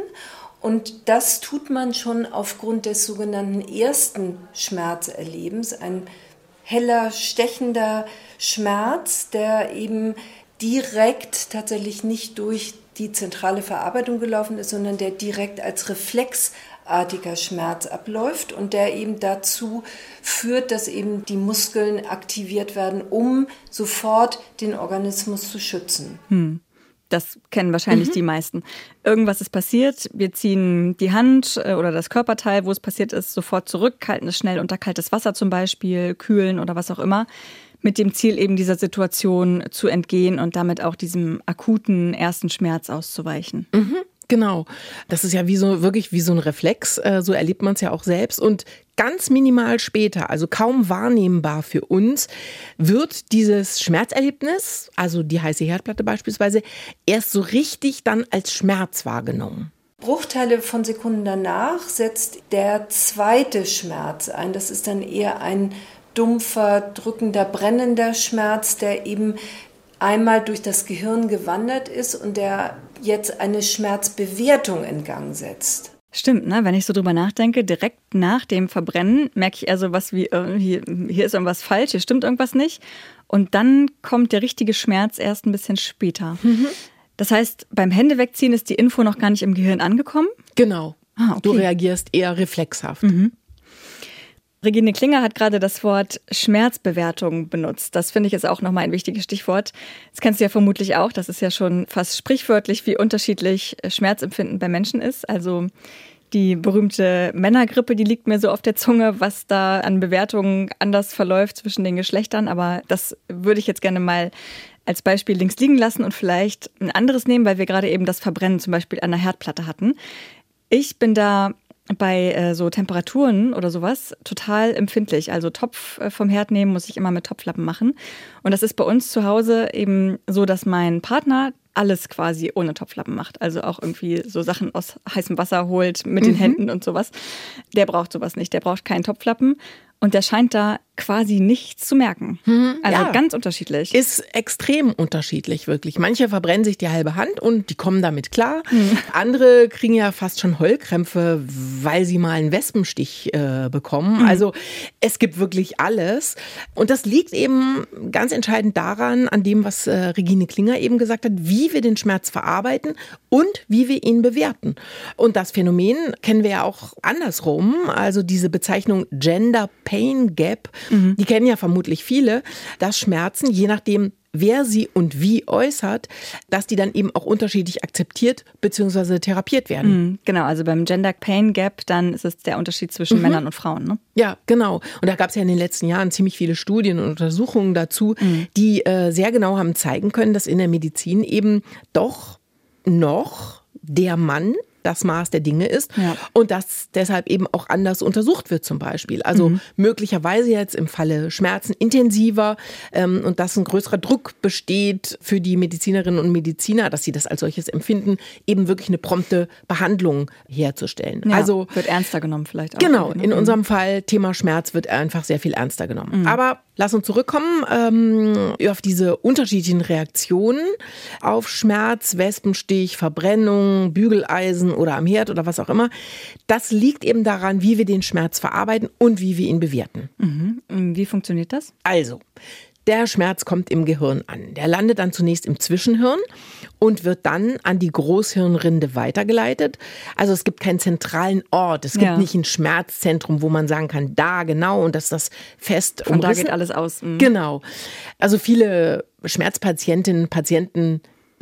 Und das tut man schon aufgrund des sogenannten ersten Schmerzerlebens. Ein heller, stechender Schmerz, der eben direkt tatsächlich nicht durch die zentrale Verarbeitung gelaufen ist, sondern der direkt als reflexartiger Schmerz abläuft und der eben dazu führt, dass eben die Muskeln aktiviert werden, um sofort den Organismus zu schützen. Das kennen wahrscheinlich die meisten. Irgendwas ist passiert, wir ziehen die Hand oder das Körperteil, wo es passiert ist, sofort zurück, halten es schnell unter kaltes Wasser zum Beispiel, kühlen oder was auch immer, mit dem Ziel eben dieser Situation zu entgehen und damit auch diesem akuten ersten Schmerz auszuweichen. Genau. Das ist ja wirklich wie so ein Reflex. So erlebt man es ja auch selbst. Und ganz minimal später, also kaum wahrnehmbar für uns, wird dieses Schmerzerlebnis, also die heiße Herdplatte beispielsweise, erst so richtig dann als Schmerz wahrgenommen. Bruchteile von Sekunden danach setzt der zweite Schmerz ein. Das ist dann eher ein dumpfer, drückender, brennender Schmerz, der eben einmal durch das Gehirn gewandert ist und der jetzt eine Schmerzbewertung in Gang setzt. Stimmt, ne? Wenn ich so drüber nachdenke, direkt nach dem Verbrennen merke ich eher so was wie, hier ist irgendwas falsch, hier stimmt irgendwas nicht. Und dann kommt der richtige Schmerz erst ein bisschen später. Das heißt, beim Händewegziehen ist die Info noch gar nicht im Gehirn angekommen? Genau. Okay. Du reagierst eher reflexhaft. Regine Klinger hat gerade das Wort Schmerzbewertung benutzt. Das finde ich ist auch nochmal ein wichtiges Stichwort. Das kennst du ja vermutlich auch. Das ist ja schon fast sprichwörtlich, wie unterschiedlich Schmerzempfinden bei Menschen ist. Also die berühmte Männergrippe, die liegt mir so auf der Zunge, was da an Bewertungen anders verläuft zwischen den Geschlechtern. Aber das würde ich jetzt gerne mal als Beispiel links liegen lassen und vielleicht ein anderes nehmen, weil wir gerade eben das Verbrennen zum Beispiel an der Herdplatte hatten. Ich bin da bei so Temperaturen oder sowas total empfindlich. Also Topf vom Herd nehmen muss ich immer mit Topflappen machen. Und das ist bei uns zu Hause eben so, dass mein Partner alles quasi ohne Topflappen macht. Also auch irgendwie so Sachen aus heißem Wasser holt mit den Händen und sowas. Der braucht sowas nicht. Der braucht keinen Topflappen. Und der scheint da quasi nichts zu merken. Also ganz unterschiedlich. Ist extrem unterschiedlich, wirklich. Manche verbrennen sich die halbe Hand und die kommen damit klar. Andere kriegen ja fast schon Heulkrämpfe, weil sie mal einen Wespenstich bekommen. Also es gibt wirklich alles. Und das liegt eben ganz entscheidend daran, an dem, was Regine Klinger eben gesagt hat, wie wir den Schmerz verarbeiten und wie wir ihn bewerten. Und das Phänomen kennen wir ja auch andersrum. Also diese Bezeichnung Gender Pain Gap, die kennen ja vermutlich viele, dass Schmerzen, je nachdem, wer sie und wie äußert, dass die dann eben auch unterschiedlich akzeptiert bzw. therapiert werden. Genau, also beim Gender Pain Gap, dann ist es der Unterschied zwischen Männern und Frauen, ne? Ja, genau. Und da gab es ja in den letzten Jahren ziemlich viele Studien und Untersuchungen dazu, die sehr genau haben zeigen können, dass in der Medizin eben doch noch der Mann das Maß der Dinge ist und dass deshalb eben auch anders untersucht wird zum Beispiel. Also möglicherweise jetzt im Falle Schmerzen intensiver und dass ein größerer Druck besteht für die Medizinerinnen und Mediziner, dass sie das als solches empfinden, eben wirklich eine prompte Behandlung herzustellen. Ja, also wird ernster genommen vielleicht auch. Genau, in unserem Fall Thema Schmerz wird einfach sehr viel ernster genommen. Aber lass uns zurückkommen auf diese unterschiedlichen Reaktionen auf Schmerz, Wespenstich, Verbrennung, Bügeleisen oder am Herd oder was auch immer. Das liegt eben daran, wie wir den Schmerz verarbeiten und wie wir ihn bewerten. Wie funktioniert das? Also, der Schmerz kommt im Gehirn an. Der landet dann zunächst im Zwischenhirn und wird dann an die Großhirnrinde weitergeleitet. Also es gibt keinen zentralen Ort. Es gibt nicht ein Schmerzzentrum, wo man sagen kann, da genau und das ist das fest umrissen. Von da geht alles aus. Genau. Also viele Schmerzpatientinnen, Patienten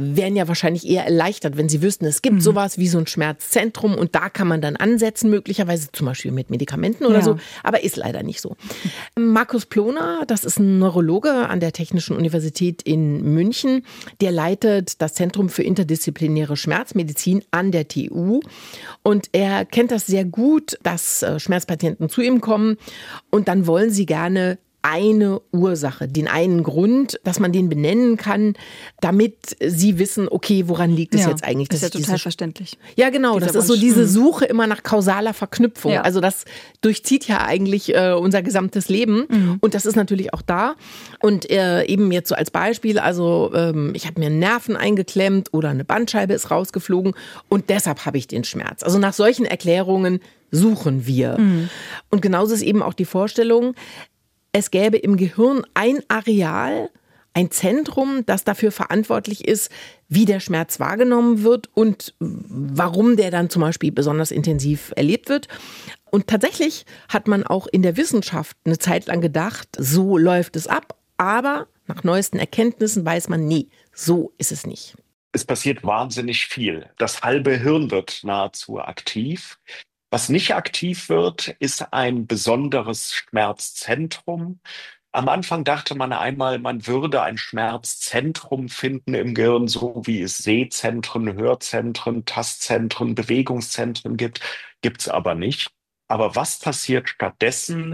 wären ja wahrscheinlich eher erleichtert, wenn sie wüssten, es gibt sowas wie so ein Schmerzzentrum und da kann man dann ansetzen, möglicherweise zum Beispiel mit Medikamenten oder so, aber ist leider nicht so. Markus Ploner, das ist ein Neurologe an der Technischen Universität in München, der leitet das Zentrum für interdisziplinäre Schmerzmedizin an der TU und er kennt das sehr gut, dass Schmerzpatienten zu ihm kommen und dann wollen sie gerne eine Ursache, den einen Grund, dass man den benennen kann, damit sie wissen, okay, woran liegt es jetzt eigentlich? Das ist ja total verständlich. Ja, genau. Das ist so diese Suche immer nach kausaler Verknüpfung. Ja. Also das durchzieht ja eigentlich unser gesamtes Leben. Und das ist natürlich auch da. Und eben jetzt so als Beispiel, also ich habe mir einen Nerven eingeklemmt oder eine Bandscheibe ist rausgeflogen und deshalb habe ich den Schmerz. Also nach solchen Erklärungen suchen wir. Und genauso ist eben auch die Vorstellung, es gäbe im Gehirn ein Areal, ein Zentrum, das dafür verantwortlich ist, wie der Schmerz wahrgenommen wird und warum der dann zum Beispiel besonders intensiv erlebt wird. Und tatsächlich hat man auch in der Wissenschaft eine Zeit lang gedacht, so läuft es ab. Aber nach neuesten Erkenntnissen weiß man, nee, so ist es nicht. Es passiert wahnsinnig viel. Das halbe Hirn wird nahezu aktiv. Was nicht aktiv wird, ist ein besonderes Schmerzzentrum. Am Anfang dachte man einmal, man würde ein Schmerzzentrum finden im Gehirn, so wie es Sehzentren, Hörzentren, Tastzentren, Bewegungszentren gibt. Gibt's aber nicht. Aber was passiert stattdessen,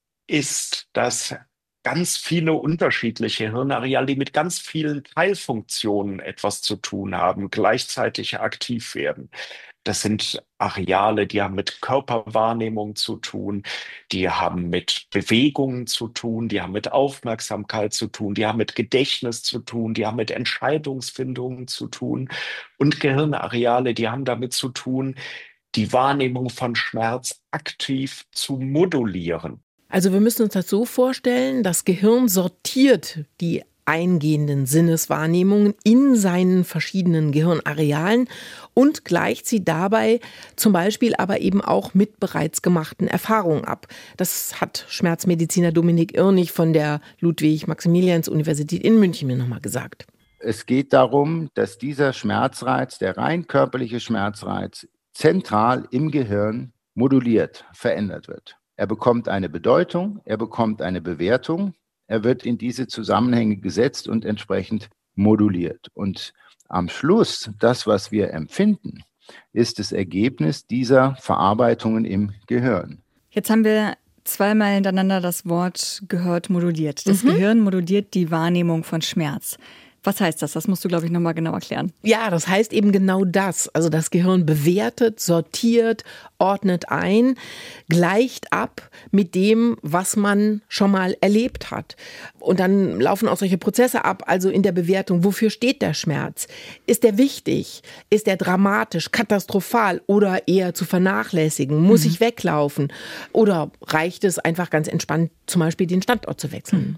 ist, dass ganz viele unterschiedliche Hirnareale, die mit ganz vielen Teilfunktionen etwas zu tun haben, gleichzeitig aktiv werden. Das sind Areale, die haben mit Körperwahrnehmung zu tun, die haben mit Bewegungen zu tun, die haben mit Aufmerksamkeit zu tun, die haben mit Gedächtnis zu tun, die haben mit Entscheidungsfindungen zu tun. Und Gehirnareale, die haben damit zu tun, die Wahrnehmung von Schmerz aktiv zu modulieren. Also wir müssen uns das so vorstellen, das Gehirn sortiert die eingehenden Sinneswahrnehmungen in seinen verschiedenen Gehirnarealen und gleicht sie dabei zum Beispiel aber eben auch mit bereits gemachten Erfahrungen ab. Das hat Schmerzmediziner Dominik Irnig von der Ludwig-Maximilians-Universität in München mir nochmal gesagt. Es geht darum, dass dieser Schmerzreiz, der rein körperliche Schmerzreiz, zentral im Gehirn moduliert, verändert wird. Er bekommt eine Bedeutung, er bekommt eine Bewertung, er wird in diese Zusammenhänge gesetzt und entsprechend moduliert. Und am Schluss, das, was wir empfinden, ist das Ergebnis dieser Verarbeitungen im Gehirn. Jetzt haben wir zweimal hintereinander das Wort gehört moduliert. Das Gehirn moduliert die Wahrnehmung von Schmerz. Was heißt das? Das musst du, glaube ich, nochmal genau erklären. Ja, das heißt eben genau das. Also das Gehirn bewertet, sortiert, ordnet ein, gleicht ab mit dem, was man schon mal erlebt hat. Und dann laufen auch solche Prozesse ab, also in der Bewertung, wofür steht der Schmerz? Ist der wichtig? Ist der dramatisch, katastrophal oder eher zu vernachlässigen? Muss ich weglaufen? Oder reicht es einfach ganz entspannt, zum Beispiel den Standort zu wechseln?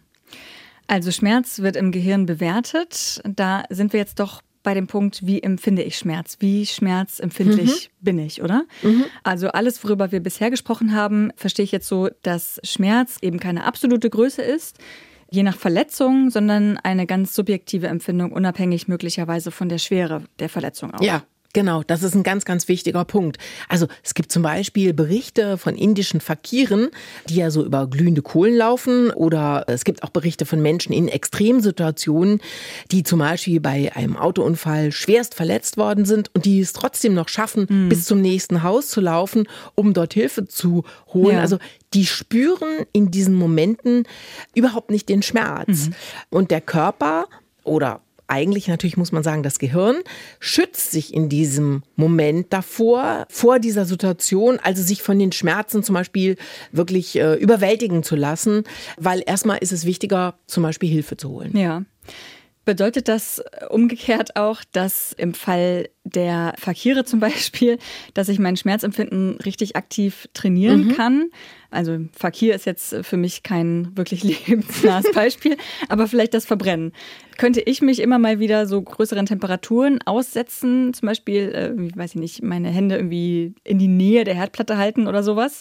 Also Schmerz wird im Gehirn bewertet. Da sind wir jetzt doch bei dem Punkt, wie empfinde ich Schmerz? Wie schmerzempfindlich bin ich, oder? Also alles, worüber wir bisher gesprochen haben, verstehe ich jetzt so, dass Schmerz eben keine absolute Größe ist, je nach Verletzung, sondern eine ganz subjektive Empfindung, unabhängig möglicherweise von der Schwere der Verletzung auch. Ja. Genau, das ist ein ganz, ganz wichtiger Punkt. Also es gibt zum Beispiel Berichte von indischen Fakiren, die ja so über glühende Kohlen laufen, oder es gibt auch Berichte von Menschen in Extremsituationen, die zum Beispiel bei einem Autounfall schwerst verletzt worden sind und die es trotzdem noch schaffen, bis zum nächsten Haus zu laufen, um dort Hilfe zu holen. Ja. Also die spüren in diesen Momenten überhaupt nicht den Schmerz. Und der Körper oder eigentlich natürlich muss man sagen, das Gehirn schützt sich in diesem Moment davor, vor dieser Situation, also sich von den Schmerzen zum Beispiel wirklich überwältigen zu lassen, weil erstmal ist es wichtiger, zum Beispiel Hilfe zu holen. Ja. Bedeutet das umgekehrt auch, dass im Fall der Fakire zum Beispiel, dass ich mein Schmerzempfinden richtig aktiv trainieren kann? Also Fakir ist jetzt für mich kein wirklich lebensnahes Beispiel, aber vielleicht das Verbrennen. Könnte ich mich immer mal wieder so größeren Temperaturen aussetzen, zum Beispiel, weiß ich nicht, meine Hände irgendwie in die Nähe der Herdplatte halten oder sowas?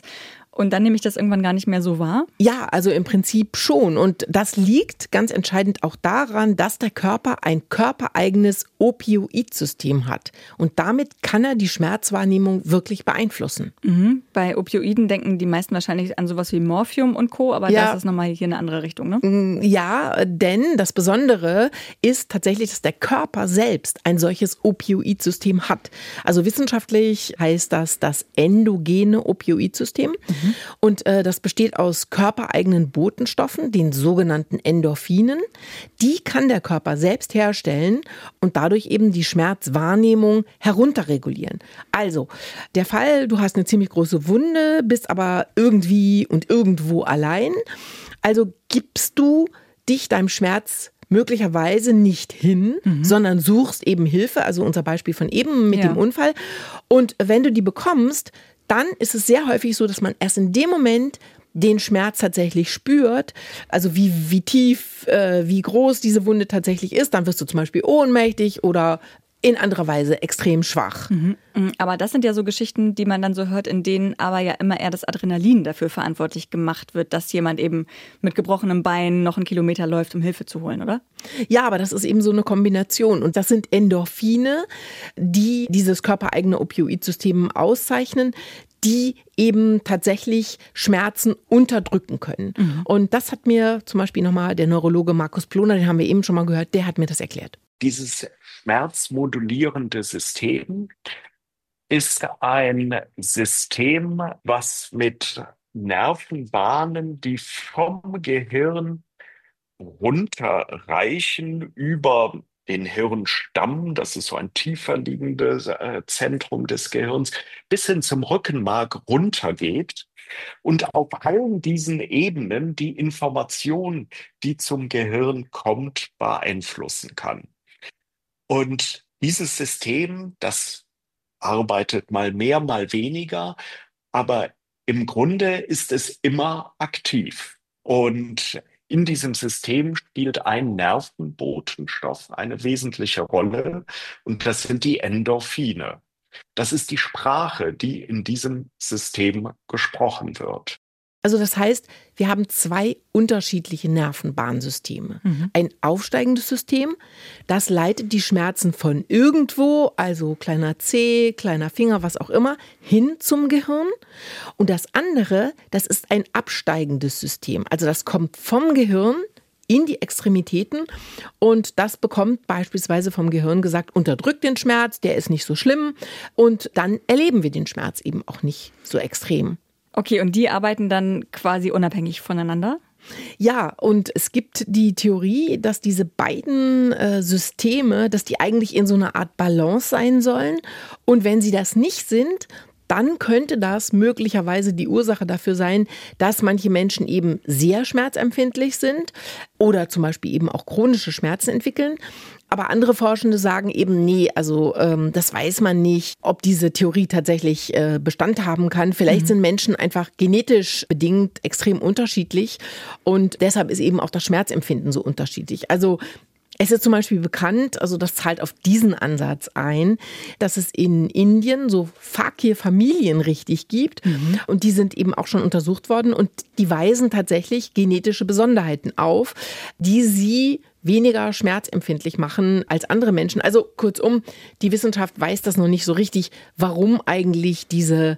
und dann nehme ich das irgendwann gar nicht mehr so wahr? Ja, also im Prinzip schon. Und das liegt ganz entscheidend auch daran, dass der Körper ein körpereigenes Opioidsystem hat. Und damit kann er die Schmerzwahrnehmung wirklich beeinflussen. Mhm. Bei Opioiden denken die meisten wahrscheinlich an sowas wie Morphium und Co., aber das ist nochmal hier eine andere Richtung, ne? Ja, denn das Besondere ist tatsächlich, dass der Körper selbst ein solches Opioidsystem hat. Also wissenschaftlich heißt das endogene Opioidsystem. Und das besteht aus körpereigenen Botenstoffen, den sogenannten Endorphinen. Die kann der Körper selbst herstellen und dadurch eben die Schmerzwahrnehmung herunterregulieren. Also der Fall, du hast eine ziemlich große Wunde, bist aber irgendwie und irgendwo allein. Also gibst du dich deinem Schmerz möglicherweise nicht hin, sondern suchst eben Hilfe, also unser Beispiel von eben mit dem Unfall. Und wenn du die bekommst, dann ist es sehr häufig so, dass man erst in dem Moment den Schmerz tatsächlich spürt, also wie tief, wie groß diese Wunde tatsächlich ist. Dann wirst du zum Beispiel ohnmächtig oder in anderer Weise extrem schwach. Aber das sind ja so Geschichten, die man dann so hört, in denen aber ja immer eher das Adrenalin dafür verantwortlich gemacht wird, dass jemand eben mit gebrochenem Bein noch einen Kilometer läuft, um Hilfe zu holen, oder? Ja, aber das ist eben so eine Kombination. Und das sind Endorphine, die dieses körpereigene Opioidsystem auszeichnen, die eben tatsächlich Schmerzen unterdrücken können. Und das hat mir zum Beispiel nochmal der Neurologe Markus Ploner, den haben wir eben schon mal gehört, der hat mir das erklärt. Dieses schmerzmodulierende System ist ein System, was mit Nervenbahnen, die vom Gehirn runterreichen über den Hirnstamm, das ist so ein tiefer liegendes Zentrum des Gehirns, bis hin zum Rückenmark runtergeht und auf allen diesen Ebenen die Information, die zum Gehirn kommt, beeinflussen kann. Und dieses System, das arbeitet mal mehr, mal weniger, aber im Grunde ist es immer aktiv. Und in diesem System spielt ein Nervenbotenstoff eine wesentliche Rolle und das sind die Endorphine. Das ist die Sprache, die in diesem System gesprochen wird. Also das heißt, wir haben zwei unterschiedliche Nervenbahnsysteme. Ein aufsteigendes System, das leitet die Schmerzen von irgendwo, also kleiner Zeh, kleiner Finger, was auch immer, hin zum Gehirn. Und das andere, das ist ein absteigendes System. Also das kommt vom Gehirn in die Extremitäten und das bekommt beispielsweise vom Gehirn gesagt, unterdrückt den Schmerz, der ist nicht so schlimm und dann erleben wir den Schmerz eben auch nicht so extrem. Okay, und die arbeiten dann quasi unabhängig voneinander? Ja, und es gibt die Theorie, dass diese beiden Systeme, dass die eigentlich in so einer Art Balance sein sollen. Und wenn sie das nicht sind, dann könnte das möglicherweise die Ursache dafür sein, dass manche Menschen eben sehr schmerzempfindlich sind oder zum Beispiel eben auch chronische Schmerzen entwickeln. Aber andere Forschende sagen eben, nee, also das weiß man nicht, ob diese Theorie tatsächlich Bestand haben kann. Vielleicht sind Menschen einfach genetisch bedingt extrem unterschiedlich und deshalb ist eben auch das Schmerzempfinden so unterschiedlich. Also es ist zum Beispiel bekannt, also das zahlt auf diesen Ansatz ein, dass es in Indien so Fakir-Familien richtig gibt und die sind eben auch schon untersucht worden und die weisen tatsächlich genetische Besonderheiten auf, die sie weniger schmerzempfindlich machen als andere Menschen. Also kurzum, die Wissenschaft weiß das noch nicht so richtig, warum eigentlich diese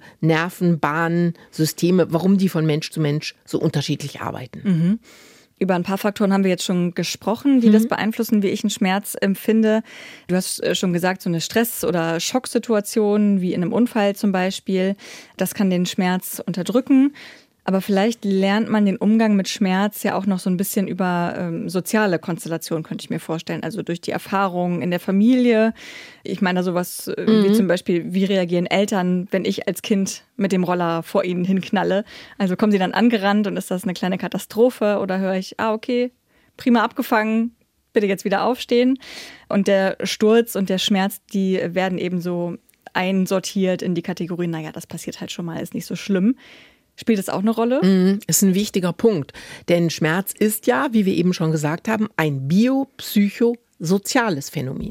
Nervenbahnsysteme, warum die von Mensch zu Mensch so unterschiedlich arbeiten. Über ein paar Faktoren haben wir jetzt schon gesprochen, die das beeinflussen, wie ich einen Schmerz empfinde. Du hast schon gesagt, so eine Stress- oder Schocksituation, wie in einem Unfall zum Beispiel, das kann den Schmerz unterdrücken. Aber vielleicht lernt man den Umgang mit Schmerz ja auch noch so ein bisschen über soziale Konstellationen, könnte ich mir vorstellen. Also durch die Erfahrungen in der Familie. Ich meine da sowas wie zum Beispiel, wie reagieren Eltern, wenn ich als Kind mit dem Roller vor ihnen hinknalle? Also kommen sie dann angerannt und ist das eine kleine Katastrophe? Oder höre ich, okay, prima abgefangen, bitte jetzt wieder aufstehen? Und der Sturz und der Schmerz, die werden eben so einsortiert in die Kategorien, naja, das passiert halt schon mal, ist nicht so schlimm. Spielt das auch eine Rolle? Ist ein wichtiger Punkt. Denn Schmerz ist ja, wie wir eben schon gesagt haben, ein biopsychosoziales Phänomen.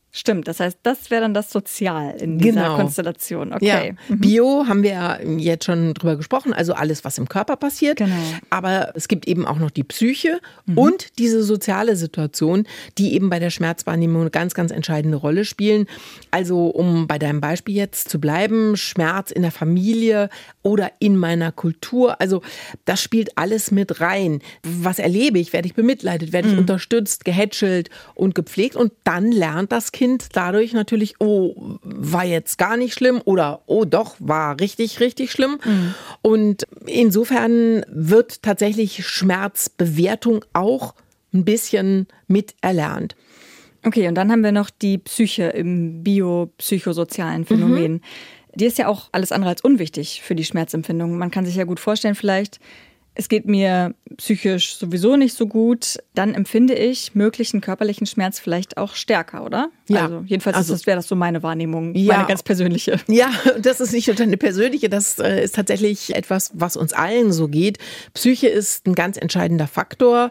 Stimmt, das heißt, das wäre dann das Sozial in dieser Konstellation. Okay. Ja. Bio haben wir ja jetzt schon drüber gesprochen, also alles, was im Körper passiert. Genau. Aber es gibt eben auch noch die Psyche und diese soziale Situation, die eben bei der Schmerzwahrnehmung eine ganz, ganz entscheidende Rolle spielen. Also um bei deinem Beispiel jetzt zu bleiben, Schmerz in der Familie oder in meiner Kultur. Also das spielt alles mit rein. Was erlebe ich? Werde ich bemitleidet? Werde ich unterstützt, gehätschelt und gepflegt? Und dann lernt das Kind dadurch natürlich, oh, war jetzt gar nicht schlimm oder oh doch, war richtig, richtig schlimm. Und insofern wird tatsächlich Schmerzbewertung auch ein bisschen miterlernt. Okay, und dann haben wir noch die Psyche im biopsychosozialen Phänomen. Die ist ja auch alles andere als unwichtig für die Schmerzempfindung. Man kann sich ja gut vorstellen vielleicht, es geht mir psychisch sowieso nicht so gut, dann empfinde ich möglichen körperlichen Schmerz vielleicht auch stärker, oder? Ja. Also jedenfalls wäre das so meine Wahrnehmung, meine ganz persönliche. Ja, das ist nicht nur deine persönliche, das ist tatsächlich etwas, was uns allen so geht. Psyche ist ein ganz entscheidender Faktor.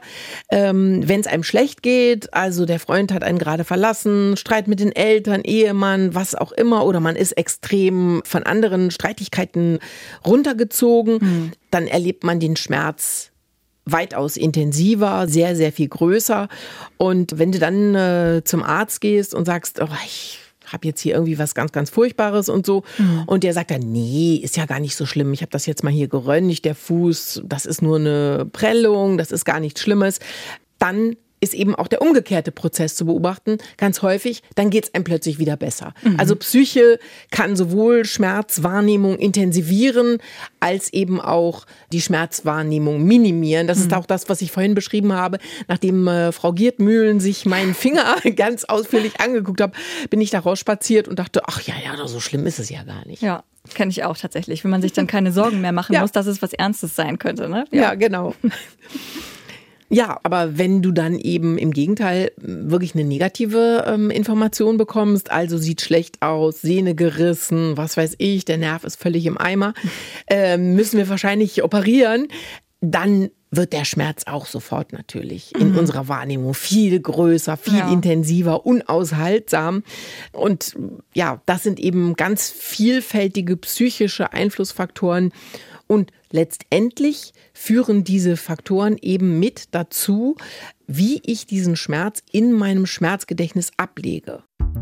Wenn es einem schlecht geht, also der Freund hat einen gerade verlassen, Streit mit den Eltern, Ehemann, was auch immer, oder man ist extrem von anderen Streitigkeiten runtergezogen, dann erlebt man den Schmerz weitaus intensiver, sehr, sehr viel größer. Und wenn du dann zum Arzt gehst und sagst, oh, ich habe jetzt hier irgendwie was ganz, ganz Furchtbares und so, und der sagt dann, nee, ist ja gar nicht so schlimm, ich habe das jetzt mal hier geröntgt, der Fuß, das ist nur eine Prellung, das ist gar nichts Schlimmes, dann ist eben auch der umgekehrte Prozess zu beobachten. Ganz häufig, dann geht es einem plötzlich wieder besser. Also Psyche kann sowohl Schmerzwahrnehmung intensivieren, als eben auch die Schmerzwahrnehmung minimieren. Das ist auch das, was ich vorhin beschrieben habe. Nachdem Frau Giertmühlen sich meinen Finger ganz ausführlich angeguckt hat, bin ich da rausspaziert und dachte, ach ja, so schlimm ist es ja gar nicht. Ja, kenne ich auch tatsächlich. Wenn man sich dann keine Sorgen mehr machen muss, dass es was Ernstes sein könnte. Ne? Ja, genau. Ja, aber wenn du dann eben im Gegenteil wirklich eine negative Information bekommst, also sieht schlecht aus, Sehne gerissen, was weiß ich, der Nerv ist völlig im Eimer, müssen wir wahrscheinlich operieren, dann wird der Schmerz auch sofort natürlich in unserer Wahrnehmung viel größer, viel intensiver, unaushaltsam. Und ja, das sind eben ganz vielfältige psychische Einflussfaktoren. Und letztendlich führen diese Faktoren eben mit dazu, wie ich diesen Schmerz in meinem Schmerzgedächtnis ablege.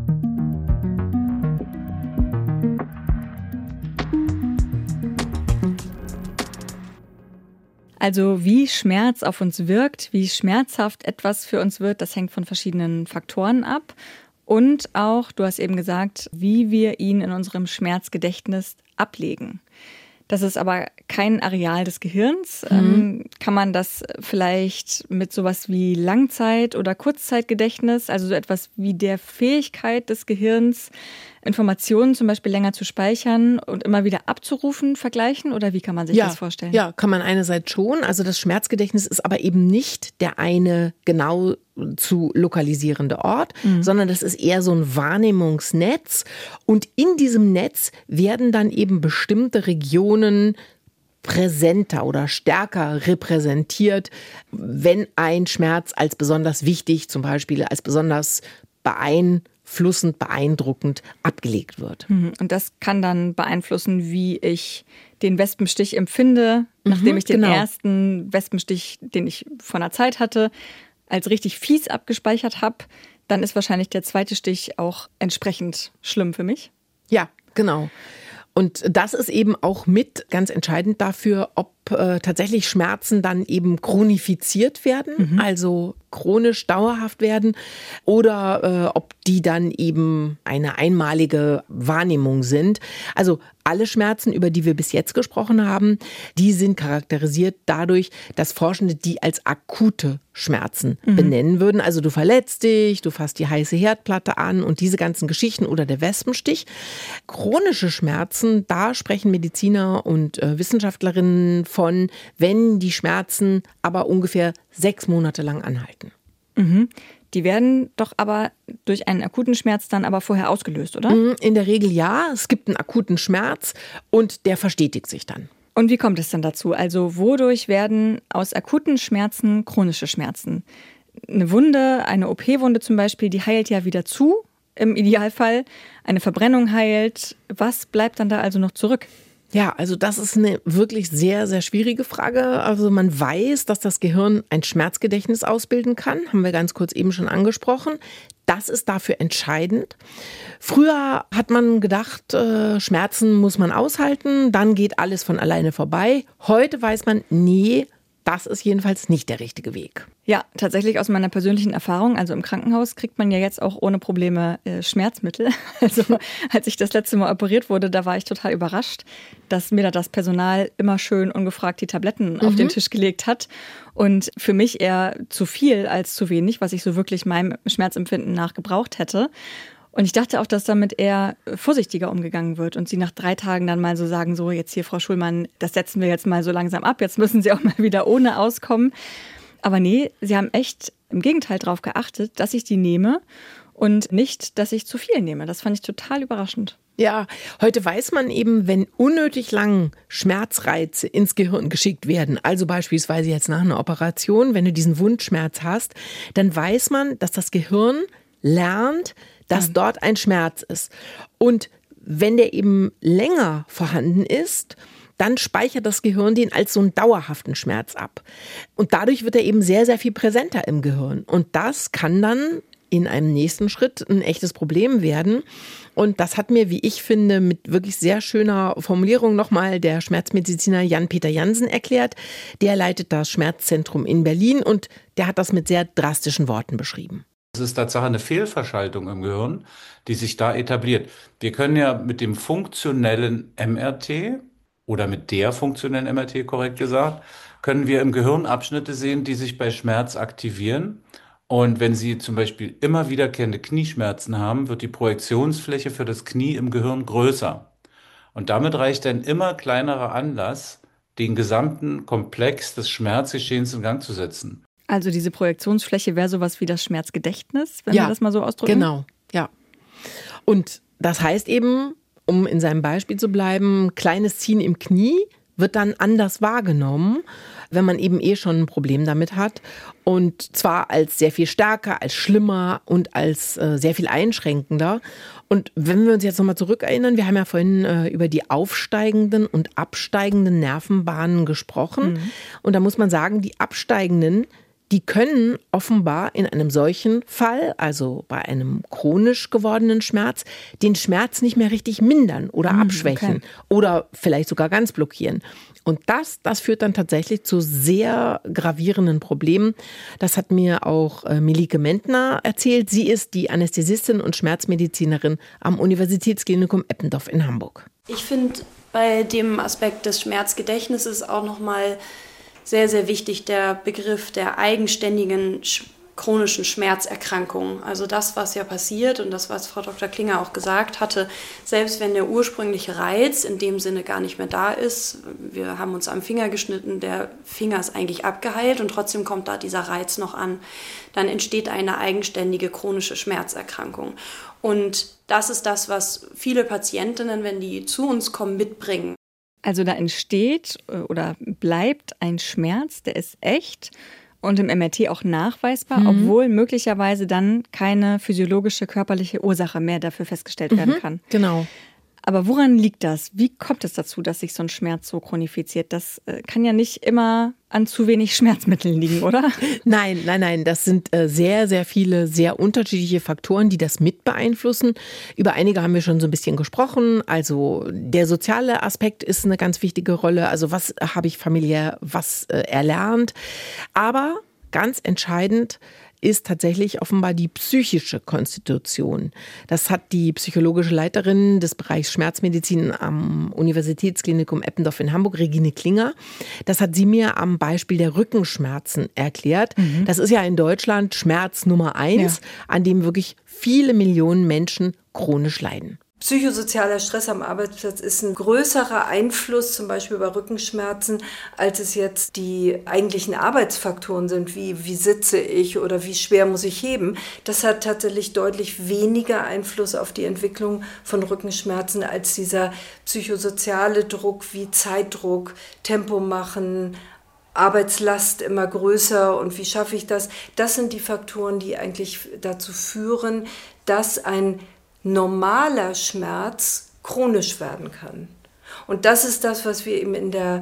Also wie Schmerz auf uns wirkt, wie schmerzhaft etwas für uns wird, das hängt von verschiedenen Faktoren ab. Und auch, du hast eben gesagt, wie wir ihn in unserem Schmerzgedächtnis ablegen. Das ist aber kein Areal des Gehirns. Kann man das vielleicht mit sowas wie Langzeit- oder Kurzzeitgedächtnis, also so etwas wie der Fähigkeit des Gehirns, Informationen zum Beispiel länger zu speichern und immer wieder abzurufen, vergleichen? Oder wie kann man sich das vorstellen? Ja, kann man einerseits schon. Also das Schmerzgedächtnis ist aber eben nicht der eine genau zu lokalisierende Ort, sondern das ist eher so ein Wahrnehmungsnetz. Und in diesem Netz werden dann eben bestimmte Regionen präsenter oder stärker repräsentiert, wenn ein Schmerz als besonders wichtig, zum Beispiel als besonders beeinflussend, beeindruckend abgelegt wird. Und das kann dann beeinflussen, wie ich den Wespenstich empfinde, nachdem ich den ersten Wespenstich, den ich vor einer Zeit hatte, als richtig fies abgespeichert habe. Dann ist wahrscheinlich der zweite Stich auch entsprechend schlimm für mich. Ja, genau. Und das ist eben auch mit ganz entscheidend dafür, ob tatsächlich Schmerzen dann eben chronifiziert werden, also chronisch dauerhaft werden, oder ob die dann eben eine einmalige Wahrnehmung sind. Also alle Schmerzen, über die wir bis jetzt gesprochen haben, die sind charakterisiert dadurch, dass Forschende die als akute Schmerzen benennen würden. Also du verletzt dich, du fasst die heiße Herdplatte an und diese ganzen Geschichten oder der Wespenstich. Chronische Schmerzen, da sprechen Mediziner und Wissenschaftlerinnen von, wenn die Schmerzen aber ungefähr 6 Monate lang anhalten. Die werden doch aber durch einen akuten Schmerz dann aber vorher ausgelöst, oder? In der Regel ja. Es gibt einen akuten Schmerz und der verstetigt sich dann. Und wie kommt es dann dazu? Also wodurch werden aus akuten Schmerzen chronische Schmerzen? Eine Wunde, eine OP-Wunde zum Beispiel, die heilt ja wieder zu im Idealfall, eine Verbrennung heilt. Was bleibt dann da also noch zurück? Ja, also das ist eine wirklich sehr, sehr schwierige Frage. Also man weiß, dass das Gehirn ein Schmerzgedächtnis ausbilden kann, haben wir ganz kurz eben schon angesprochen. Das ist dafür entscheidend. Früher hat man gedacht, Schmerzen muss man aushalten, dann geht alles von alleine vorbei. Heute weiß man, nee, das ist jedenfalls nicht der richtige Weg. Ja, tatsächlich aus meiner persönlichen Erfahrung, also im Krankenhaus kriegt man ja jetzt auch ohne Probleme Schmerzmittel. Also als ich das letzte Mal operiert wurde, da war ich total überrascht, dass mir da das Personal immer schön ungefragt die Tabletten auf den Tisch gelegt hat. Und für mich eher zu viel als zu wenig, was ich so wirklich meinem Schmerzempfinden nach gebraucht hätte. Und ich dachte auch, dass damit eher vorsichtiger umgegangen wird und sie nach 3 Tagen dann mal so sagen, so jetzt hier, Frau Schulmann, das setzen wir jetzt mal so langsam ab, jetzt müssen Sie auch mal wieder ohne auskommen. Aber nee, sie haben echt im Gegenteil darauf geachtet, dass ich die nehme und nicht, dass ich zu viel nehme. Das fand ich total überraschend. Ja, heute weiß man eben, wenn unnötig lang Schmerzreize ins Gehirn geschickt werden, also beispielsweise jetzt nach einer Operation, wenn du diesen Wundschmerz hast, dann weiß man, dass das Gehirn lernt, dass dort ein Schmerz ist. Und wenn der eben länger vorhanden ist, dann speichert das Gehirn den als so einen dauerhaften Schmerz ab. Und dadurch wird er eben sehr, sehr viel präsenter im Gehirn. Und das kann dann in einem nächsten Schritt ein echtes Problem werden. Und das hat mir, wie ich finde, mit wirklich sehr schöner Formulierung nochmal der Schmerzmediziner Jan-Peter Jansen erklärt. Der leitet das Schmerzzentrum in Berlin und der hat das mit sehr drastischen Worten beschrieben. Es ist Tatsache eine Fehlverschaltung im Gehirn, die sich da etabliert. Wir können ja mit dem funktionellen MRT oder mit der funktionellen MRT, korrekt gesagt, können wir im Gehirn Abschnitte sehen, die sich bei Schmerz aktivieren. Und wenn Sie zum Beispiel immer wiederkehrende Knieschmerzen haben, wird die Projektionsfläche für das Knie im Gehirn größer. Und damit reicht ein immer kleinerer Anlass, den gesamten Komplex des Schmerzgeschehens in Gang zu setzen. Also diese Projektionsfläche wäre sowas wie das Schmerzgedächtnis, wenn wir das mal so ausdrücken? Genau, ja. Und das heißt eben, um in seinem Beispiel zu bleiben, kleines Ziehen im Knie wird dann anders wahrgenommen, wenn man eben schon ein Problem damit hat. Und zwar als sehr viel stärker, als schlimmer und als sehr viel einschränkender. Und wenn wir uns jetzt nochmal zurückerinnern, wir haben ja vorhin über die aufsteigenden und absteigenden Nervenbahnen gesprochen. Und da muss man sagen, die absteigenden, die können offenbar in einem solchen Fall, also bei einem chronisch gewordenen Schmerz, den Schmerz nicht mehr richtig mindern oder abschwächen oder vielleicht sogar ganz blockieren. Und das führt dann tatsächlich zu sehr gravierenden Problemen. Das hat mir auch Mielike Mentner erzählt. Sie ist die Anästhesistin und Schmerzmedizinerin am Universitätsklinikum Eppendorf in Hamburg. Ich finde bei dem Aspekt des Schmerzgedächtnisses auch nochmal sehr, sehr wichtig der Begriff der eigenständigen chronischen Schmerzerkrankungen. Also das, was ja passiert und das, was Frau Dr. Klinger auch gesagt hatte, selbst wenn der ursprüngliche Reiz in dem Sinne gar nicht mehr da ist, wir haben uns am Finger geschnitten, der Finger ist eigentlich abgeheilt und trotzdem kommt da dieser Reiz noch an, dann entsteht eine eigenständige chronische Schmerzerkrankung. Und das ist das, was viele Patientinnen, wenn die zu uns kommen, mitbringen. Also da entsteht oder bleibt ein Schmerz, der ist echt und im MRT auch nachweisbar, obwohl möglicherweise dann keine physiologische körperliche Ursache mehr dafür festgestellt werden kann. Genau. Aber woran liegt das? Wie kommt es dazu, dass sich so ein Schmerz so chronifiziert? Das kann ja nicht immer an zu wenig Schmerzmitteln liegen, oder? Nein. Das sind sehr, sehr viele, sehr unterschiedliche Faktoren, die das mit beeinflussen. Über einige haben wir schon so ein bisschen gesprochen. Also der soziale Aspekt ist eine ganz wichtige Rolle. Also was habe ich familiär, was erlernt? Aber ganz entscheidend ist tatsächlich offenbar die psychische Konstitution. Das hat die psychologische Leiterin des Bereichs Schmerzmedizin am Universitätsklinikum Eppendorf in Hamburg, Regine Klinger. Das hat sie mir am Beispiel der Rückenschmerzen erklärt. Das ist ja in Deutschland Schmerz Nummer 1, an dem wirklich viele Millionen Menschen chronisch leiden. Psychosozialer Stress am Arbeitsplatz ist ein größerer Einfluss, zum Beispiel bei Rückenschmerzen, als es jetzt die eigentlichen Arbeitsfaktoren sind, wie sitze ich oder wie schwer muss ich heben. Das hat tatsächlich deutlich weniger Einfluss auf die Entwicklung von Rückenschmerzen als dieser psychosoziale Druck wie Zeitdruck, Tempo machen, Arbeitslast immer größer und wie schaffe ich das? Das sind die Faktoren, die eigentlich dazu führen, dass ein normaler Schmerz chronisch werden kann. Und das ist das, was wir eben in der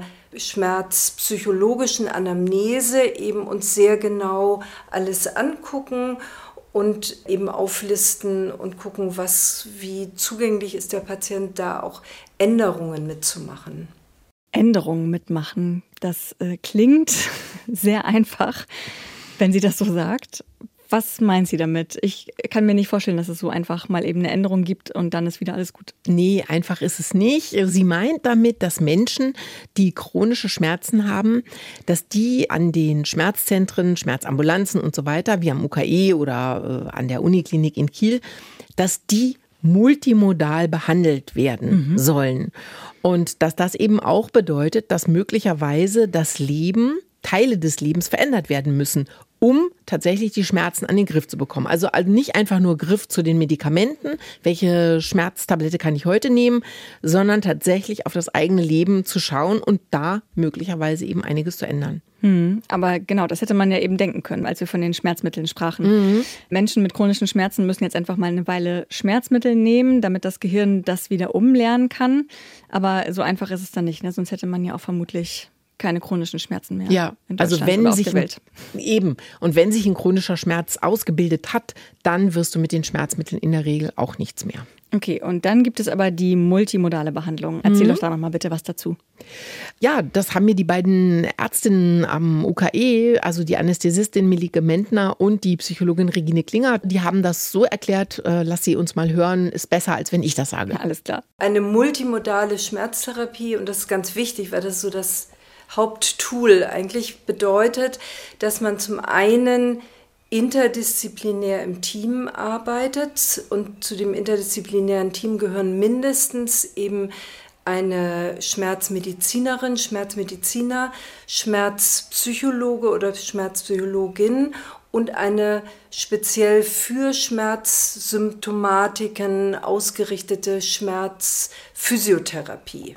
schmerzpsychologischen Anamnese eben uns sehr genau alles angucken und eben auflisten und gucken, wie zugänglich ist der Patient, da auch Änderungen mitzumachen. Änderungen mitmachen, das klingt sehr einfach, wenn sie das so sagt. Was meint sie damit? Ich kann mir nicht vorstellen, dass es so einfach mal eben eine Änderung gibt und dann ist wieder alles gut. Nee, einfach ist es nicht. Sie meint damit, dass Menschen, die chronische Schmerzen haben, dass die an den Schmerzzentren, Schmerzambulanzen und so weiter, wie am UKE oder an der Uniklinik in Kiel, dass die multimodal behandelt werden sollen. Und dass das eben auch bedeutet, dass möglicherweise das Leben, Teile des Lebens verändert werden müssen, um tatsächlich die Schmerzen an den Griff zu bekommen. Also nicht einfach nur Griff zu den Medikamenten, welche Schmerztablette kann ich heute nehmen, sondern tatsächlich auf das eigene Leben zu schauen und da möglicherweise eben einiges zu ändern. Aber genau, das hätte man ja eben denken können, als wir von den Schmerzmitteln sprachen. Menschen mit chronischen Schmerzen müssen jetzt einfach mal eine Weile Schmerzmittel nehmen, damit das Gehirn das wieder umlernen kann. Aber so einfach ist es dann nicht, ne? Sonst hätte man ja auch vermutlich keine chronischen Schmerzen mehr. Ja, also wenn sich eben und wenn sich ein chronischer Schmerz ausgebildet hat, dann wirst du mit den Schmerzmitteln in der Regel auch nichts mehr. Okay, und dann gibt es aber die multimodale Behandlung. Erzähl doch da noch mal bitte was dazu. Ja, das haben mir die beiden Ärztinnen am UKE, also die Anästhesistin Melike Mentner und die Psychologin Regine Klinger, die haben das so erklärt, lass sie uns mal hören, ist besser, als wenn ich das sage. Ja, alles klar. Eine multimodale Schmerztherapie, und das ist ganz wichtig, weil das so das Haupttool eigentlich bedeutet, dass man zum einen interdisziplinär im Team arbeitet und zu dem interdisziplinären Team gehören mindestens eben eine Schmerzmedizinerin, Schmerzmediziner, Schmerzpsychologe oder Schmerzpsychologin und eine speziell für Schmerzsymptomatiken ausgerichtete Schmerzphysiotherapie.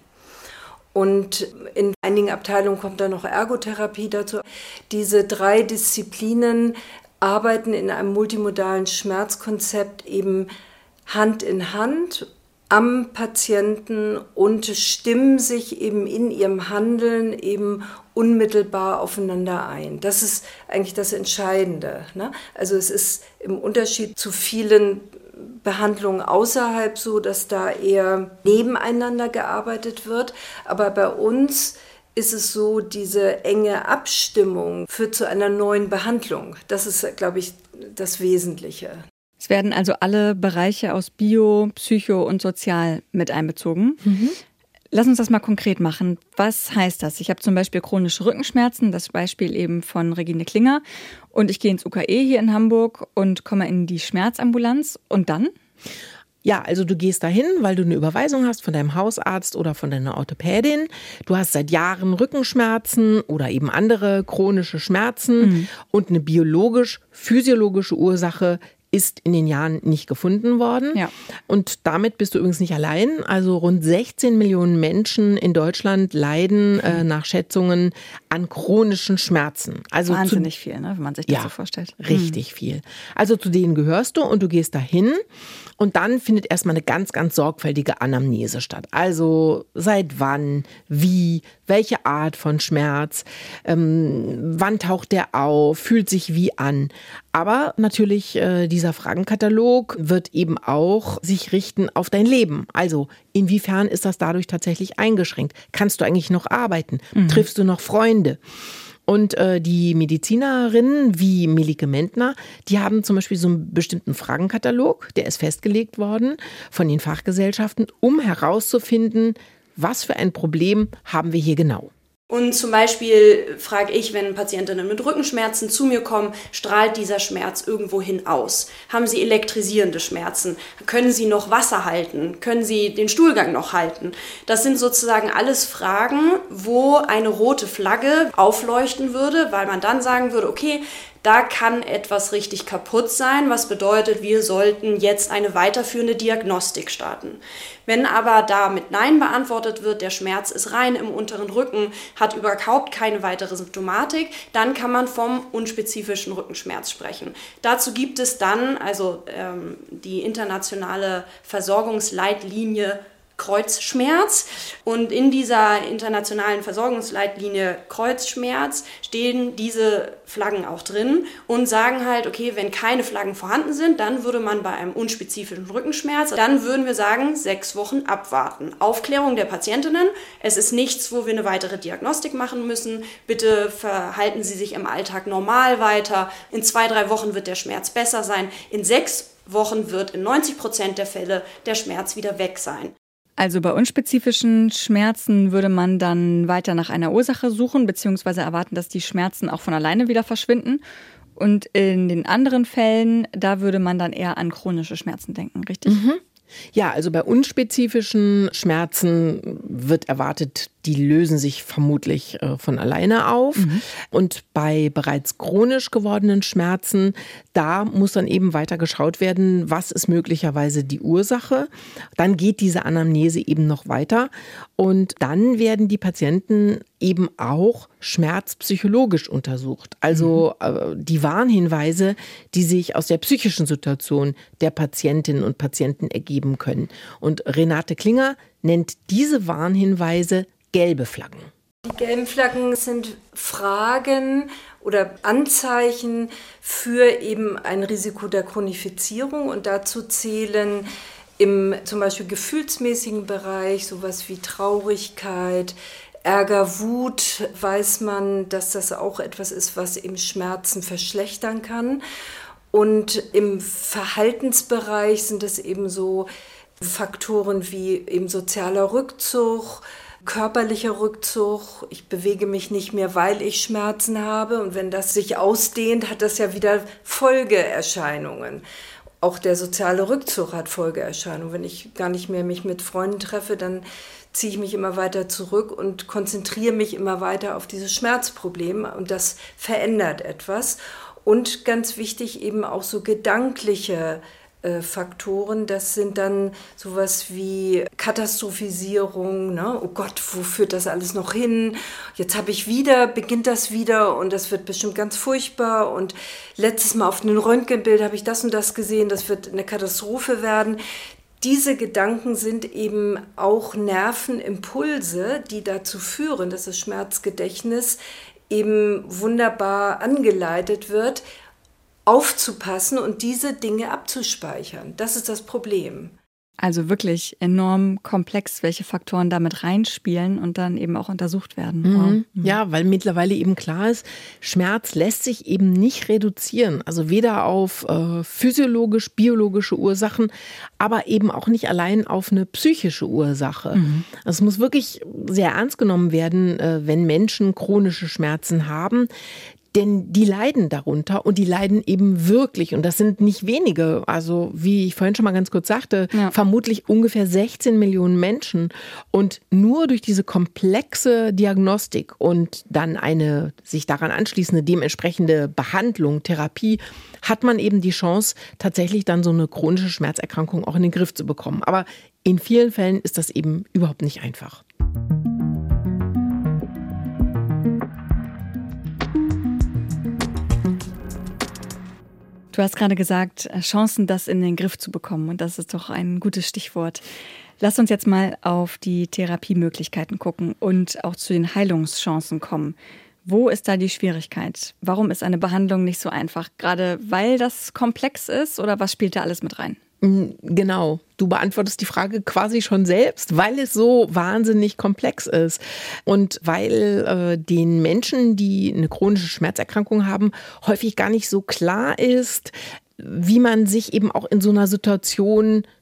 Und in einigen Abteilungen kommt dann noch Ergotherapie dazu. Diese 3 Disziplinen arbeiten in einem multimodalen Schmerzkonzept eben Hand in Hand am Patienten und stimmen sich eben in ihrem Handeln eben unmittelbar aufeinander ein. Das ist eigentlich das Entscheidende, ne? Also es ist im Unterschied zu vielen Behandlungen außerhalb so, dass da eher nebeneinander gearbeitet wird. Aber bei uns ist es so, diese enge Abstimmung führt zu einer neuen Behandlung. Das ist, glaube ich, das Wesentliche. Es werden also alle Bereiche aus Bio, Psycho und Sozial mit einbezogen. Lass uns das mal konkret machen. Was heißt das? Ich habe zum Beispiel chronische Rückenschmerzen, das Beispiel eben von Regine Klinger. Und ich gehe ins UKE hier in Hamburg und komme in die Schmerzambulanz. Und dann? Ja, also du gehst dahin, weil du eine Überweisung hast von deinem Hausarzt oder von deiner Orthopädin. Du hast seit Jahren Rückenschmerzen oder eben andere chronische Schmerzen und eine biologisch-physiologische Ursache ist in den Jahren nicht gefunden worden. Ja. Und damit bist du übrigens nicht allein. Also rund 16 Millionen Menschen in Deutschland leiden nach Schätzungen an chronischen Schmerzen. Also wahnsinnig viel, ne, wenn man sich das so vorstellt. Richtig viel. Also zu denen gehörst du und du gehst dahin. Und dann findet erstmal eine ganz, ganz sorgfältige Anamnese statt. Also seit wann, wie, welche Art von Schmerz, wann taucht der auf, fühlt sich wie an. Aber natürlich, dieser Fragenkatalog wird eben auch sich richten auf dein Leben. Also inwiefern ist das dadurch tatsächlich eingeschränkt? Kannst du eigentlich noch arbeiten? Triffst du noch Freunde? Und die Medizinerinnen wie Melike Mentner, die haben zum Beispiel so einen bestimmten Fragenkatalog, der ist festgelegt worden von den Fachgesellschaften, um herauszufinden, was für ein Problem haben wir hier genau. Und zum Beispiel frage ich, wenn Patientinnen mit Rückenschmerzen zu mir kommen, strahlt dieser Schmerz irgendwohin aus? Haben sie elektrisierende Schmerzen? Können sie noch Wasser halten? Können sie den Stuhlgang noch halten? Das sind sozusagen alles Fragen, wo eine rote Flagge aufleuchten würde, weil man dann sagen würde, okay, da kann etwas richtig kaputt sein, was bedeutet, wir sollten jetzt eine weiterführende Diagnostik starten. Wenn aber da mit Nein beantwortet wird, der Schmerz ist rein im unteren Rücken, hat überhaupt keine weitere Symptomatik, dann kann man vom unspezifischen Rückenschmerz sprechen. Dazu gibt es dann die internationale Versorgungsleitlinie Kreuzschmerz, und in dieser internationalen Versorgungsleitlinie Kreuzschmerz stehen diese Flaggen auch drin und sagen halt, okay, wenn keine Flaggen vorhanden sind, dann würde man bei einem unspezifischen Rückenschmerz, dann würden wir sagen, 6 Wochen abwarten. Aufklärung der Patientinnen, es ist nichts, wo wir eine weitere Diagnostik machen müssen, bitte verhalten Sie sich im Alltag normal weiter, in 2-3 Wochen wird der Schmerz besser sein, in 6 Wochen wird in 90% der Fälle der Schmerz wieder weg sein. Also bei unspezifischen Schmerzen würde man dann weiter nach einer Ursache suchen bzw. erwarten, dass die Schmerzen auch von alleine wieder verschwinden. Und in den anderen Fällen, da würde man dann eher an chronische Schmerzen denken, richtig? Mhm. Ja, also bei unspezifischen Schmerzen wird erwartet, die lösen sich vermutlich von alleine auf. Mhm. Und bei bereits chronisch gewordenen Schmerzen, da muss dann eben weiter geschaut werden, was ist möglicherweise die Ursache. Dann geht diese Anamnese eben noch weiter und dann werden die Patienten eben auch schmerzpsychologisch untersucht. Also die Warnhinweise, die sich aus der psychischen Situation der Patientinnen und Patienten ergeben können. Und Renate Klinger nennt diese Warnhinweise gelbe Flaggen. Die gelben Flaggen sind Fragen oder Anzeichen für eben ein Risiko der Chronifizierung, und dazu zählen im zum Beispiel gefühlsmäßigen Bereich sowas wie Traurigkeit, Ärger, Wut, weiß man, dass das auch etwas ist, was eben Schmerzen verschlechtern kann. Und im Verhaltensbereich sind es eben so Faktoren wie eben sozialer Rückzug, körperlicher Rückzug. Ich bewege mich nicht mehr, weil ich Schmerzen habe. Und wenn das sich ausdehnt, hat das ja wieder Folgeerscheinungen. Auch der soziale Rückzug hat Folgeerscheinungen. Wenn ich gar nicht mehr mich mit Freunden treffe, dann ziehe ich mich immer weiter zurück und konzentriere mich immer weiter auf dieses Schmerzproblem. Und das verändert etwas. Und ganz wichtig eben auch so gedankliche Faktoren, das sind dann sowas wie Katastrophisierung, ne? Oh Gott, wo führt das alles noch hin? Jetzt beginnt das wieder und das wird bestimmt ganz furchtbar, und letztes Mal auf einem Röntgenbild habe ich das und das gesehen, das wird eine Katastrophe werden. Diese Gedanken sind eben auch Nervenimpulse, die dazu führen, dass das Schmerzgedächtnis eben wunderbar angeleitet wird, aufzupassen und diese Dinge abzuspeichern. Das ist das Problem. Also wirklich enorm komplex, welche Faktoren damit reinspielen und dann eben auch untersucht werden. Mhm. Wow. Ja, weil mittlerweile eben klar ist, Schmerz lässt sich eben nicht reduzieren. Also weder auf physiologisch-biologische Ursachen, aber eben auch nicht allein auf eine psychische Ursache. Mhm. Es muss wirklich sehr ernst genommen werden, wenn Menschen chronische Schmerzen haben. Denn die leiden darunter und die leiden eben wirklich. Und das sind nicht wenige. Also wie ich vorhin schon mal ganz kurz sagte, vermutlich ungefähr 16 Millionen Menschen. Und nur durch diese komplexe Diagnostik und dann eine sich daran anschließende dementsprechende Behandlung, Therapie, hat man eben die Chance, tatsächlich dann so eine chronische Schmerzerkrankung auch in den Griff zu bekommen. Aber in vielen Fällen ist das eben überhaupt nicht einfach. Du hast gerade gesagt, Chancen, das in den Griff zu bekommen. Und das ist doch ein gutes Stichwort. Lass uns jetzt mal auf die Therapiemöglichkeiten gucken und auch zu den Heilungschancen kommen. Wo ist da die Schwierigkeit? Warum ist eine Behandlung nicht so einfach? Gerade weil das komplex ist, oder was spielt da alles mit rein? Genau, du beantwortest die Frage quasi schon selbst, weil es so wahnsinnig komplex ist und weil den Menschen, die eine chronische Schmerzerkrankung haben, häufig gar nicht so klar ist, wie man sich eben auch in so einer Situation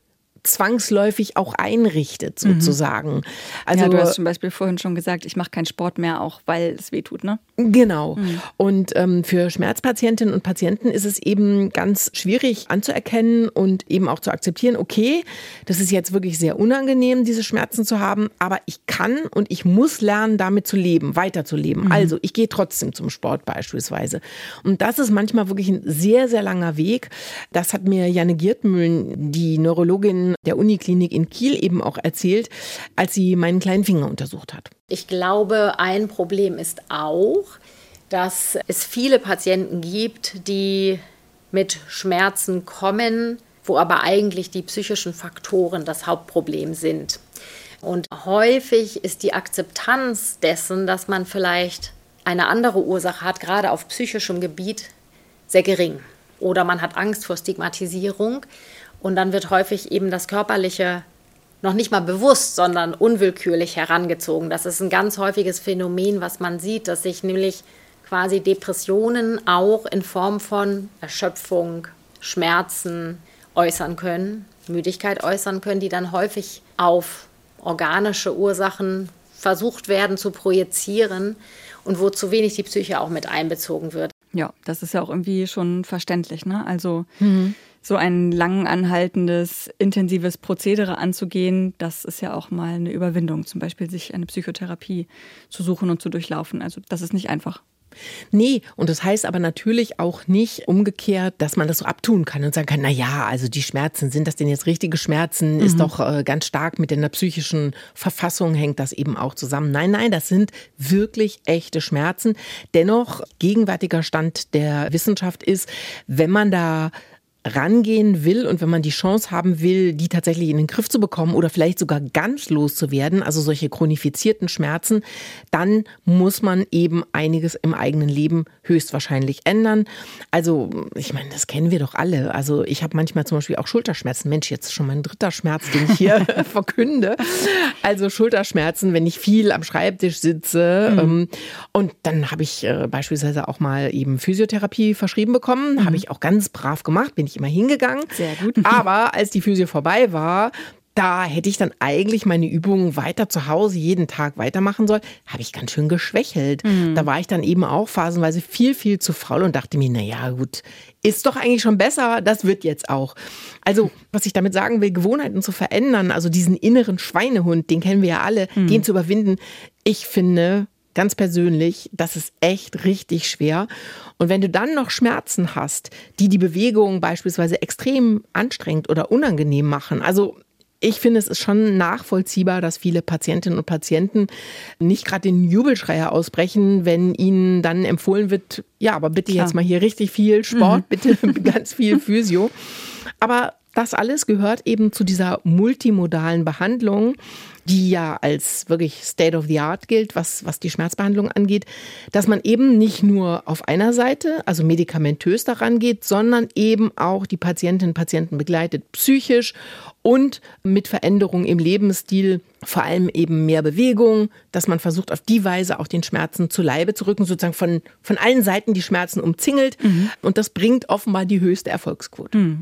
zwangsläufig auch einrichtet sozusagen. Also, ja, du hast zum Beispiel vorhin schon gesagt, ich mache keinen Sport mehr, auch weil es wehtut, ne? Genau. Und für Schmerzpatientinnen und Patienten ist es eben ganz schwierig anzuerkennen und eben auch zu akzeptieren, okay, das ist jetzt wirklich sehr unangenehm, diese Schmerzen zu haben, aber ich kann und ich muss lernen, damit zu leben, weiterzuleben. Also ich gehe trotzdem zum Sport beispielsweise. Und das ist manchmal wirklich ein sehr, sehr langer Weg. Das hat mir Janne Giertmühlen, die Neurologin der Uniklinik in Kiel, eben auch erzählt, als sie meinen kleinen Finger untersucht hat. Ich glaube, ein Problem ist auch, dass es viele Patienten gibt, die mit Schmerzen kommen, wo aber eigentlich die psychischen Faktoren das Hauptproblem sind. Und häufig ist die Akzeptanz dessen, dass man vielleicht eine andere Ursache hat, gerade auf psychischem Gebiet, sehr gering. Oder man hat Angst vor Stigmatisierung und dann wird häufig eben das Körperliche noch nicht mal bewusst, sondern unwillkürlich herangezogen. Das ist ein ganz häufiges Phänomen, was man sieht, dass sich nämlich quasi Depressionen auch in Form von Erschöpfung, Schmerzen äußern können, Müdigkeit äußern können, die dann häufig auf organische Ursachen versucht werden zu projizieren und wo zu wenig die Psyche auch mit einbezogen wird. Ja, das ist ja auch irgendwie schon verständlich, ne? Also so ein lang anhaltendes, intensives Prozedere anzugehen, das ist ja auch mal eine Überwindung, zum Beispiel sich eine Psychotherapie zu suchen und zu durchlaufen. Also das ist nicht einfach. Nee, und das heißt aber natürlich auch nicht umgekehrt, dass man das so abtun kann und sagen kann, na ja, also die Schmerzen, sind das denn jetzt richtige Schmerzen? Ist doch ganz stark mit der psychischen Verfassung hängt das eben auch zusammen. Nein, das sind wirklich echte Schmerzen. Dennoch, gegenwärtiger Stand der Wissenschaft ist, wenn man da rangehen will und wenn man die Chance haben will, die tatsächlich in den Griff zu bekommen oder vielleicht sogar ganz loszuwerden, also solche chronifizierten Schmerzen, dann muss man eben einiges im eigenen Leben höchstwahrscheinlich ändern. Also ich meine, das kennen wir doch alle. Also ich habe manchmal zum Beispiel auch Schulterschmerzen. Mensch, jetzt schon mein 3. Schmerz, den ich hier verkünde. Also Schulterschmerzen, wenn ich viel am Schreibtisch sitze. Und dann habe ich beispielsweise auch mal eben Physiotherapie verschrieben bekommen. Habe ich auch ganz brav gemacht, bin ich immer hingegangen. Sehr gut. Aber als die Physio vorbei war, da hätte ich dann eigentlich meine Übungen weiter zu Hause jeden Tag weitermachen sollen, habe ich ganz schön geschwächelt. Da war ich dann eben auch phasenweise viel zu faul und dachte mir, na ja, gut, ist doch eigentlich schon besser, das wird jetzt auch. Also, was ich damit sagen will, Gewohnheiten zu verändern, also diesen inneren Schweinehund, den kennen wir ja alle, den zu überwinden, ich finde, ganz persönlich, das ist echt richtig schwer. Und wenn du dann noch Schmerzen hast, die Bewegung beispielsweise extrem anstrengend oder unangenehm machen, also ich finde, es ist schon nachvollziehbar, dass viele Patientinnen und Patienten nicht gerade den Jubelschreier ausbrechen, wenn ihnen dann empfohlen wird, ja, aber bitte jetzt mal hier richtig viel Sport, bitte ganz viel Physio. Aber das alles gehört eben zu dieser multimodalen Behandlung, die ja als wirklich State of the Art gilt, was die Schmerzbehandlung angeht, dass man eben nicht nur auf einer Seite, also medikamentös daran geht, sondern eben auch die Patientinnen und Patienten begleitet, psychisch und mit Veränderungen im Lebensstil, vor allem eben mehr Bewegung, dass man versucht, auf die Weise auch den Schmerzen zu Leibe zu rücken, sozusagen von allen Seiten die Schmerzen umzingelt. Und das bringt offenbar die höchste Erfolgsquote.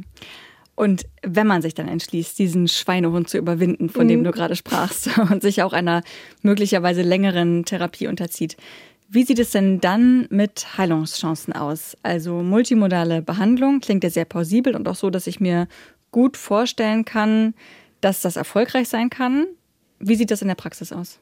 Und wenn man sich dann entschließt, diesen Schweinehund zu überwinden, von dem du gerade sprachst, und sich auch einer möglicherweise längeren Therapie unterzieht, wie sieht es denn dann mit Heilungschancen aus? Also multimodale Behandlung klingt ja sehr plausibel und auch so, dass ich mir gut vorstellen kann, dass das erfolgreich sein kann. Wie sieht das in der Praxis aus?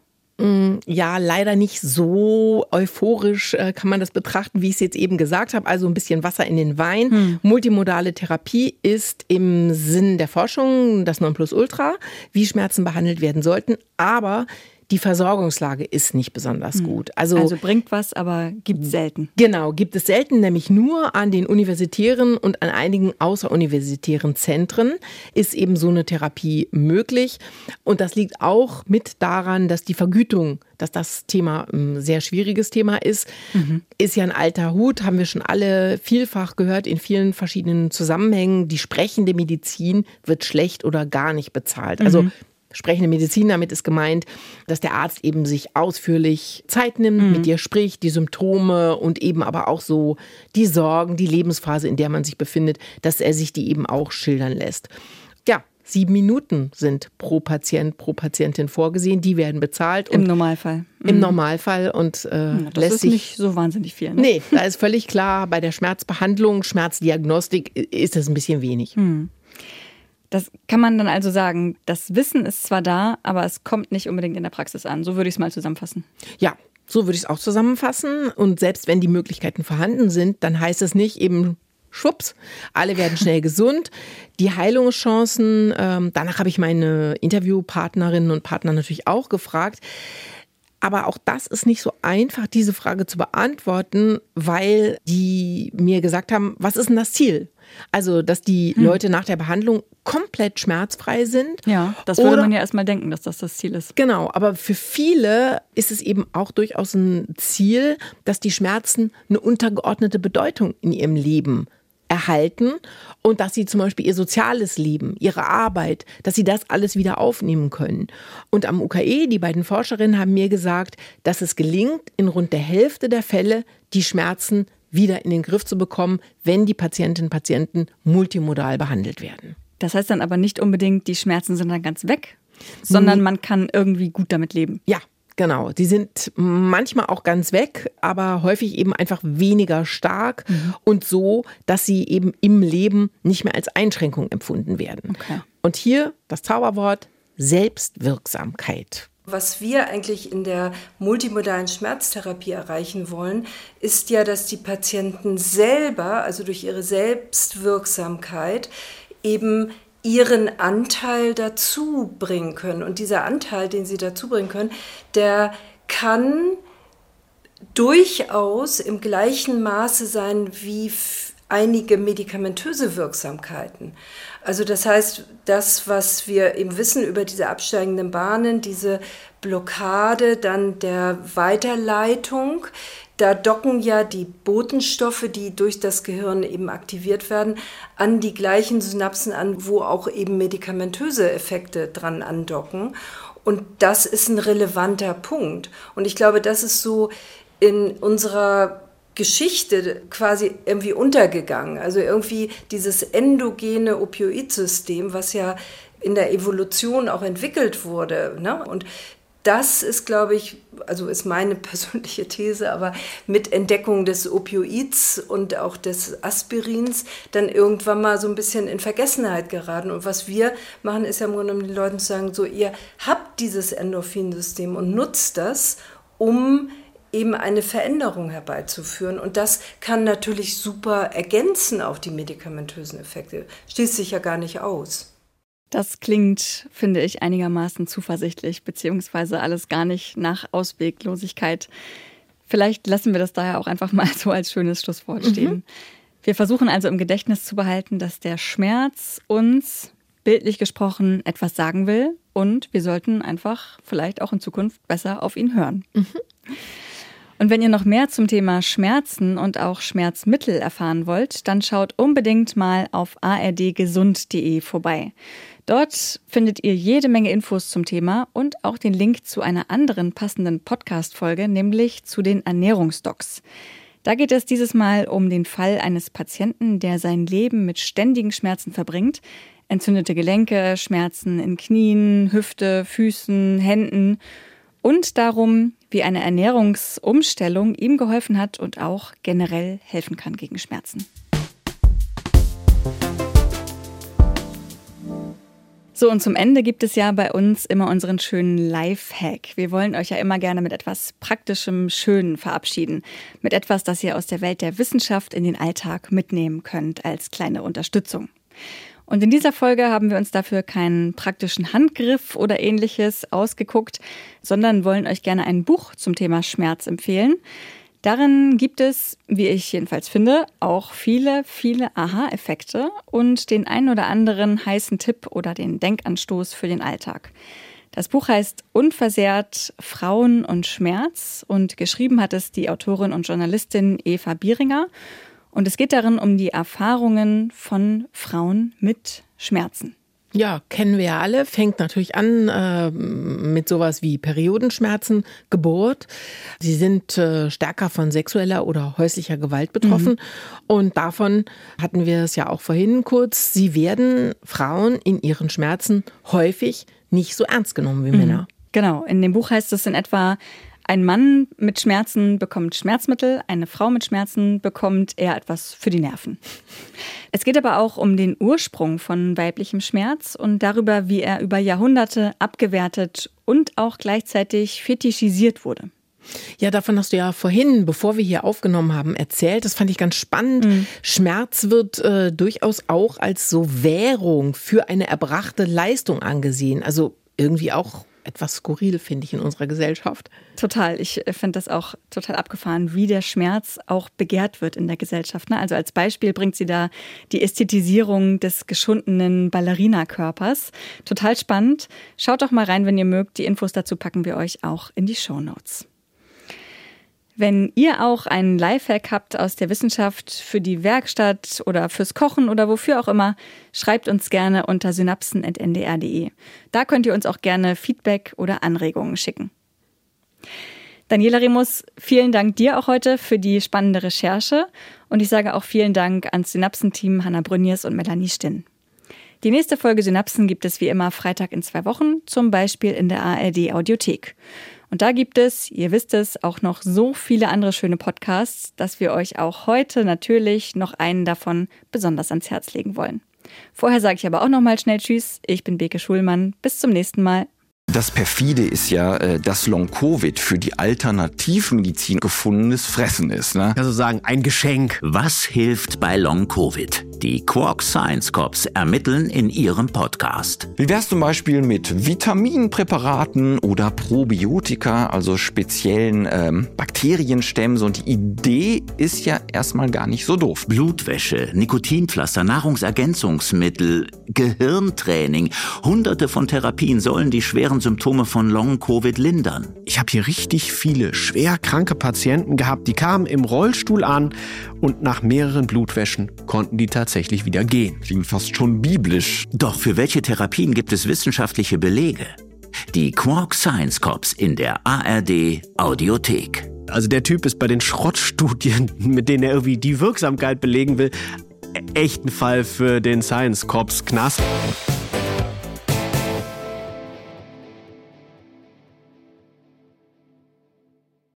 Ja, leider nicht so euphorisch kann man das betrachten, wie ich es jetzt eben gesagt habe. Also ein bisschen Wasser in den Wein. Multimodale Therapie ist im Sinn der Forschung das Nonplusultra, wie Schmerzen behandelt werden sollten. Aber die Versorgungslage ist nicht besonders gut. Also bringt was, aber gibt es selten. Genau, gibt es selten, nämlich nur an den universitären und an einigen außeruniversitären Zentren ist eben so eine Therapie möglich. Und das liegt auch mit daran, dass die Vergütung, dass das Thema ein sehr schwieriges Thema ist. Ist ja ein alter Hut, haben wir schon alle vielfach gehört in vielen verschiedenen Zusammenhängen. Die sprechende Medizin wird schlecht oder gar nicht bezahlt. Also sprechende Medizin, damit ist gemeint, dass der Arzt eben sich ausführlich Zeit nimmt, mit dir spricht, die Symptome und eben aber auch so die Sorgen, die Lebensphase, in der man sich befindet, dass er sich die eben auch schildern lässt. Ja, 7 Minuten sind pro Patient, pro Patientin vorgesehen. Die werden bezahlt. Im Normalfall. Im Normalfall. Und das ist nicht so wahnsinnig viel. Ne? Nee, da ist völlig klar, bei der Schmerzbehandlung, Schmerzdiagnostik ist das ein bisschen wenig. Das kann man dann also sagen, das Wissen ist zwar da, aber es kommt nicht unbedingt in der Praxis an. So würde ich es mal zusammenfassen. Ja, so würde ich es auch zusammenfassen. Und selbst wenn die Möglichkeiten vorhanden sind, dann heißt es nicht eben schwupps, alle werden schnell gesund. Die Heilungschancen, danach habe ich meine Interviewpartnerinnen und Partner natürlich auch gefragt. Aber auch das ist nicht so einfach, diese Frage zu beantworten, weil die mir gesagt haben, was ist denn das Ziel? Also, dass die Leute nach der Behandlung komplett schmerzfrei sind. Ja, das würde man ja erstmal denken, dass das Ziel ist. Genau, aber für viele ist es eben auch durchaus ein Ziel, dass die Schmerzen eine untergeordnete Bedeutung in ihrem Leben erhalten und dass sie zum Beispiel ihr soziales Leben, ihre Arbeit, dass sie das alles wieder aufnehmen können. Und am UKE, die beiden Forscherinnen haben mir gesagt, dass es gelingt, in rund der Hälfte der Fälle die Schmerzen wieder in den Griff zu bekommen, wenn die Patientinnen und Patienten multimodal behandelt werden. Das heißt dann aber nicht unbedingt, die Schmerzen sind dann ganz weg, sondern man kann irgendwie gut damit leben. Ja, genau. Die sind manchmal auch ganz weg, aber häufig eben einfach weniger stark und so, dass sie eben im Leben nicht mehr als Einschränkung empfunden werden. Okay. Und hier das Zauberwort Selbstwirksamkeit. Was wir eigentlich in der multimodalen Schmerztherapie erreichen wollen, ist ja, dass die Patienten selber, also durch ihre Selbstwirksamkeit, eben ihren Anteil dazu bringen können. Und dieser Anteil, den sie dazu bringen können, der kann durchaus im gleichen Maße sein wie einige medikamentöse Wirksamkeiten. Also das heißt, das, was wir eben wissen über diese absteigenden Bahnen, diese Blockade dann der Weiterleitung, da docken ja die Botenstoffe, die durch das Gehirn eben aktiviert werden, an die gleichen Synapsen an, wo auch eben medikamentöse Effekte dran andocken. Und das ist ein relevanter Punkt. Und ich glaube, das ist so in unserer Geschichte quasi irgendwie untergegangen. Also irgendwie dieses endogene Opioidsystem, was ja in der Evolution auch entwickelt wurde, ne? Und das ist, glaube ich, also ist meine persönliche These, aber mit Entdeckung des Opioids und auch des Aspirins dann irgendwann mal so ein bisschen in Vergessenheit geraten. Und was wir machen, ist ja im Grunde genommen den Leuten zu sagen, so, ihr habt dieses Endorphinsystem und nutzt das, um eben eine Veränderung herbeizuführen. Und das kann natürlich super ergänzen auf die medikamentösen Effekte. Schließt sich ja gar nicht aus. Das klingt, finde ich, einigermaßen zuversichtlich, beziehungsweise alles gar nicht nach Ausweglosigkeit. Vielleicht lassen wir das daher auch einfach mal so als schönes Schlusswort stehen. Wir versuchen also im Gedächtnis zu behalten, dass der Schmerz uns, bildlich gesprochen, etwas sagen will und wir sollten einfach vielleicht auch in Zukunft besser auf ihn hören. Und wenn ihr noch mehr zum Thema Schmerzen und auch Schmerzmittel erfahren wollt, dann schaut unbedingt mal auf ardgesund.de vorbei. Dort findet ihr jede Menge Infos zum Thema und auch den Link zu einer anderen passenden Podcast-Folge, nämlich zu den Ernährungsdocs. Da geht es dieses Mal um den Fall eines Patienten, der sein Leben mit ständigen Schmerzen verbringt. Entzündete Gelenke, Schmerzen in Knien, Hüfte, Füßen, Händen und darum, wie eine Ernährungsumstellung ihm geholfen hat und auch generell helfen kann gegen Schmerzen. So, und zum Ende gibt es ja bei uns immer unseren schönen Lifehack. Wir wollen euch ja immer gerne mit etwas Praktischem, Schönen verabschieden. Mit etwas, das ihr aus der Welt der Wissenschaft in den Alltag mitnehmen könnt als kleine Unterstützung. Und in dieser Folge haben wir uns dafür keinen praktischen Handgriff oder Ähnliches ausgeguckt, sondern wollen euch gerne ein Buch zum Thema Schmerz empfehlen. Darin gibt es, wie ich jedenfalls finde, auch viele Aha-Effekte und den einen oder anderen heißen Tipp oder den Denkanstoß für den Alltag. Das Buch heißt Unversehrt Frauen und Schmerz und geschrieben hat es die Autorin und Journalistin Eva Bieringer. Und es geht darin um die Erfahrungen von Frauen mit Schmerzen. Ja, kennen wir ja alle. Fängt natürlich an mit sowas wie Periodenschmerzen, Geburt. Sie sind stärker von sexueller oder häuslicher Gewalt betroffen. Und davon hatten wir es ja auch vorhin kurz. Sie werden Frauen in ihren Schmerzen häufig nicht so ernst genommen wie Männer. Genau, in dem Buch heißt es in etwa, ein Mann mit Schmerzen bekommt Schmerzmittel, eine Frau mit Schmerzen bekommt eher etwas für die Nerven. Es geht aber auch um den Ursprung von weiblichem Schmerz und darüber, wie er über Jahrhunderte abgewertet und auch gleichzeitig fetischisiert wurde. Ja, davon hast du ja vorhin, bevor wir hier aufgenommen haben, erzählt. Das fand ich ganz spannend. Schmerz wird durchaus auch als so Währung für eine erbrachte Leistung angesehen. Also irgendwie auch etwas skurril, finde ich, in unserer Gesellschaft. Total. Ich finde das auch total abgefahren, wie der Schmerz auch begehrt wird in der Gesellschaft. Also als Beispiel bringt sie da die Ästhetisierung des geschundenen Ballerinakörpers. Total spannend. Schaut doch mal rein, wenn ihr mögt. Die Infos dazu packen wir euch auch in die Shownotes. Wenn ihr auch einen Lifehack habt aus der Wissenschaft für die Werkstatt oder fürs Kochen oder wofür auch immer, schreibt uns gerne unter synapsen@ndr.de. Da könnt ihr uns auch gerne Feedback oder Anregungen schicken. Daniela Remus, vielen Dank dir auch heute für die spannende Recherche und ich sage auch vielen Dank ans Synapsen-Team Hanna Brünjes und Melanie Stinn. Die nächste Folge Synapsen gibt es wie immer Freitag in 2 Wochen, zum Beispiel in der ARD-Audiothek. Und da gibt es, ihr wisst es, auch noch so viele andere schöne Podcasts, dass wir euch auch heute natürlich noch einen davon besonders ans Herz legen wollen. Vorher sage ich aber auch noch mal schnell Tschüss. Ich bin Beke Schulmann. Bis zum nächsten Mal. Das perfide ist ja, dass Long-Covid für die Alternativmedizin gefundenes Fressen ist. Ne? Also sagen, ein Geschenk. Was hilft bei Long-Covid? Die Quark Science Cops ermitteln in ihrem Podcast. Wie wär's zum Beispiel mit Vitaminpräparaten oder Probiotika, also speziellen Bakterienstämmen? So, und die Idee ist ja erstmal gar nicht so doof. Blutwäsche, Nikotinpflaster, Nahrungsergänzungsmittel, Gehirntraining. Hunderte von Therapien sollen die schweren Symptome von Long-Covid lindern. Ich habe hier richtig viele schwer kranke Patienten gehabt, die kamen im Rollstuhl an und nach mehreren Blutwäschen konnten die tatsächlich wieder gehen. Klingt fast schon biblisch. Doch für welche Therapien gibt es wissenschaftliche Belege? Die Quark Science Cops in der ARD Audiothek. Also der Typ ist bei den Schrottstudien, mit denen er irgendwie die Wirksamkeit belegen will, echt ein Fall für den Science Cops Knast.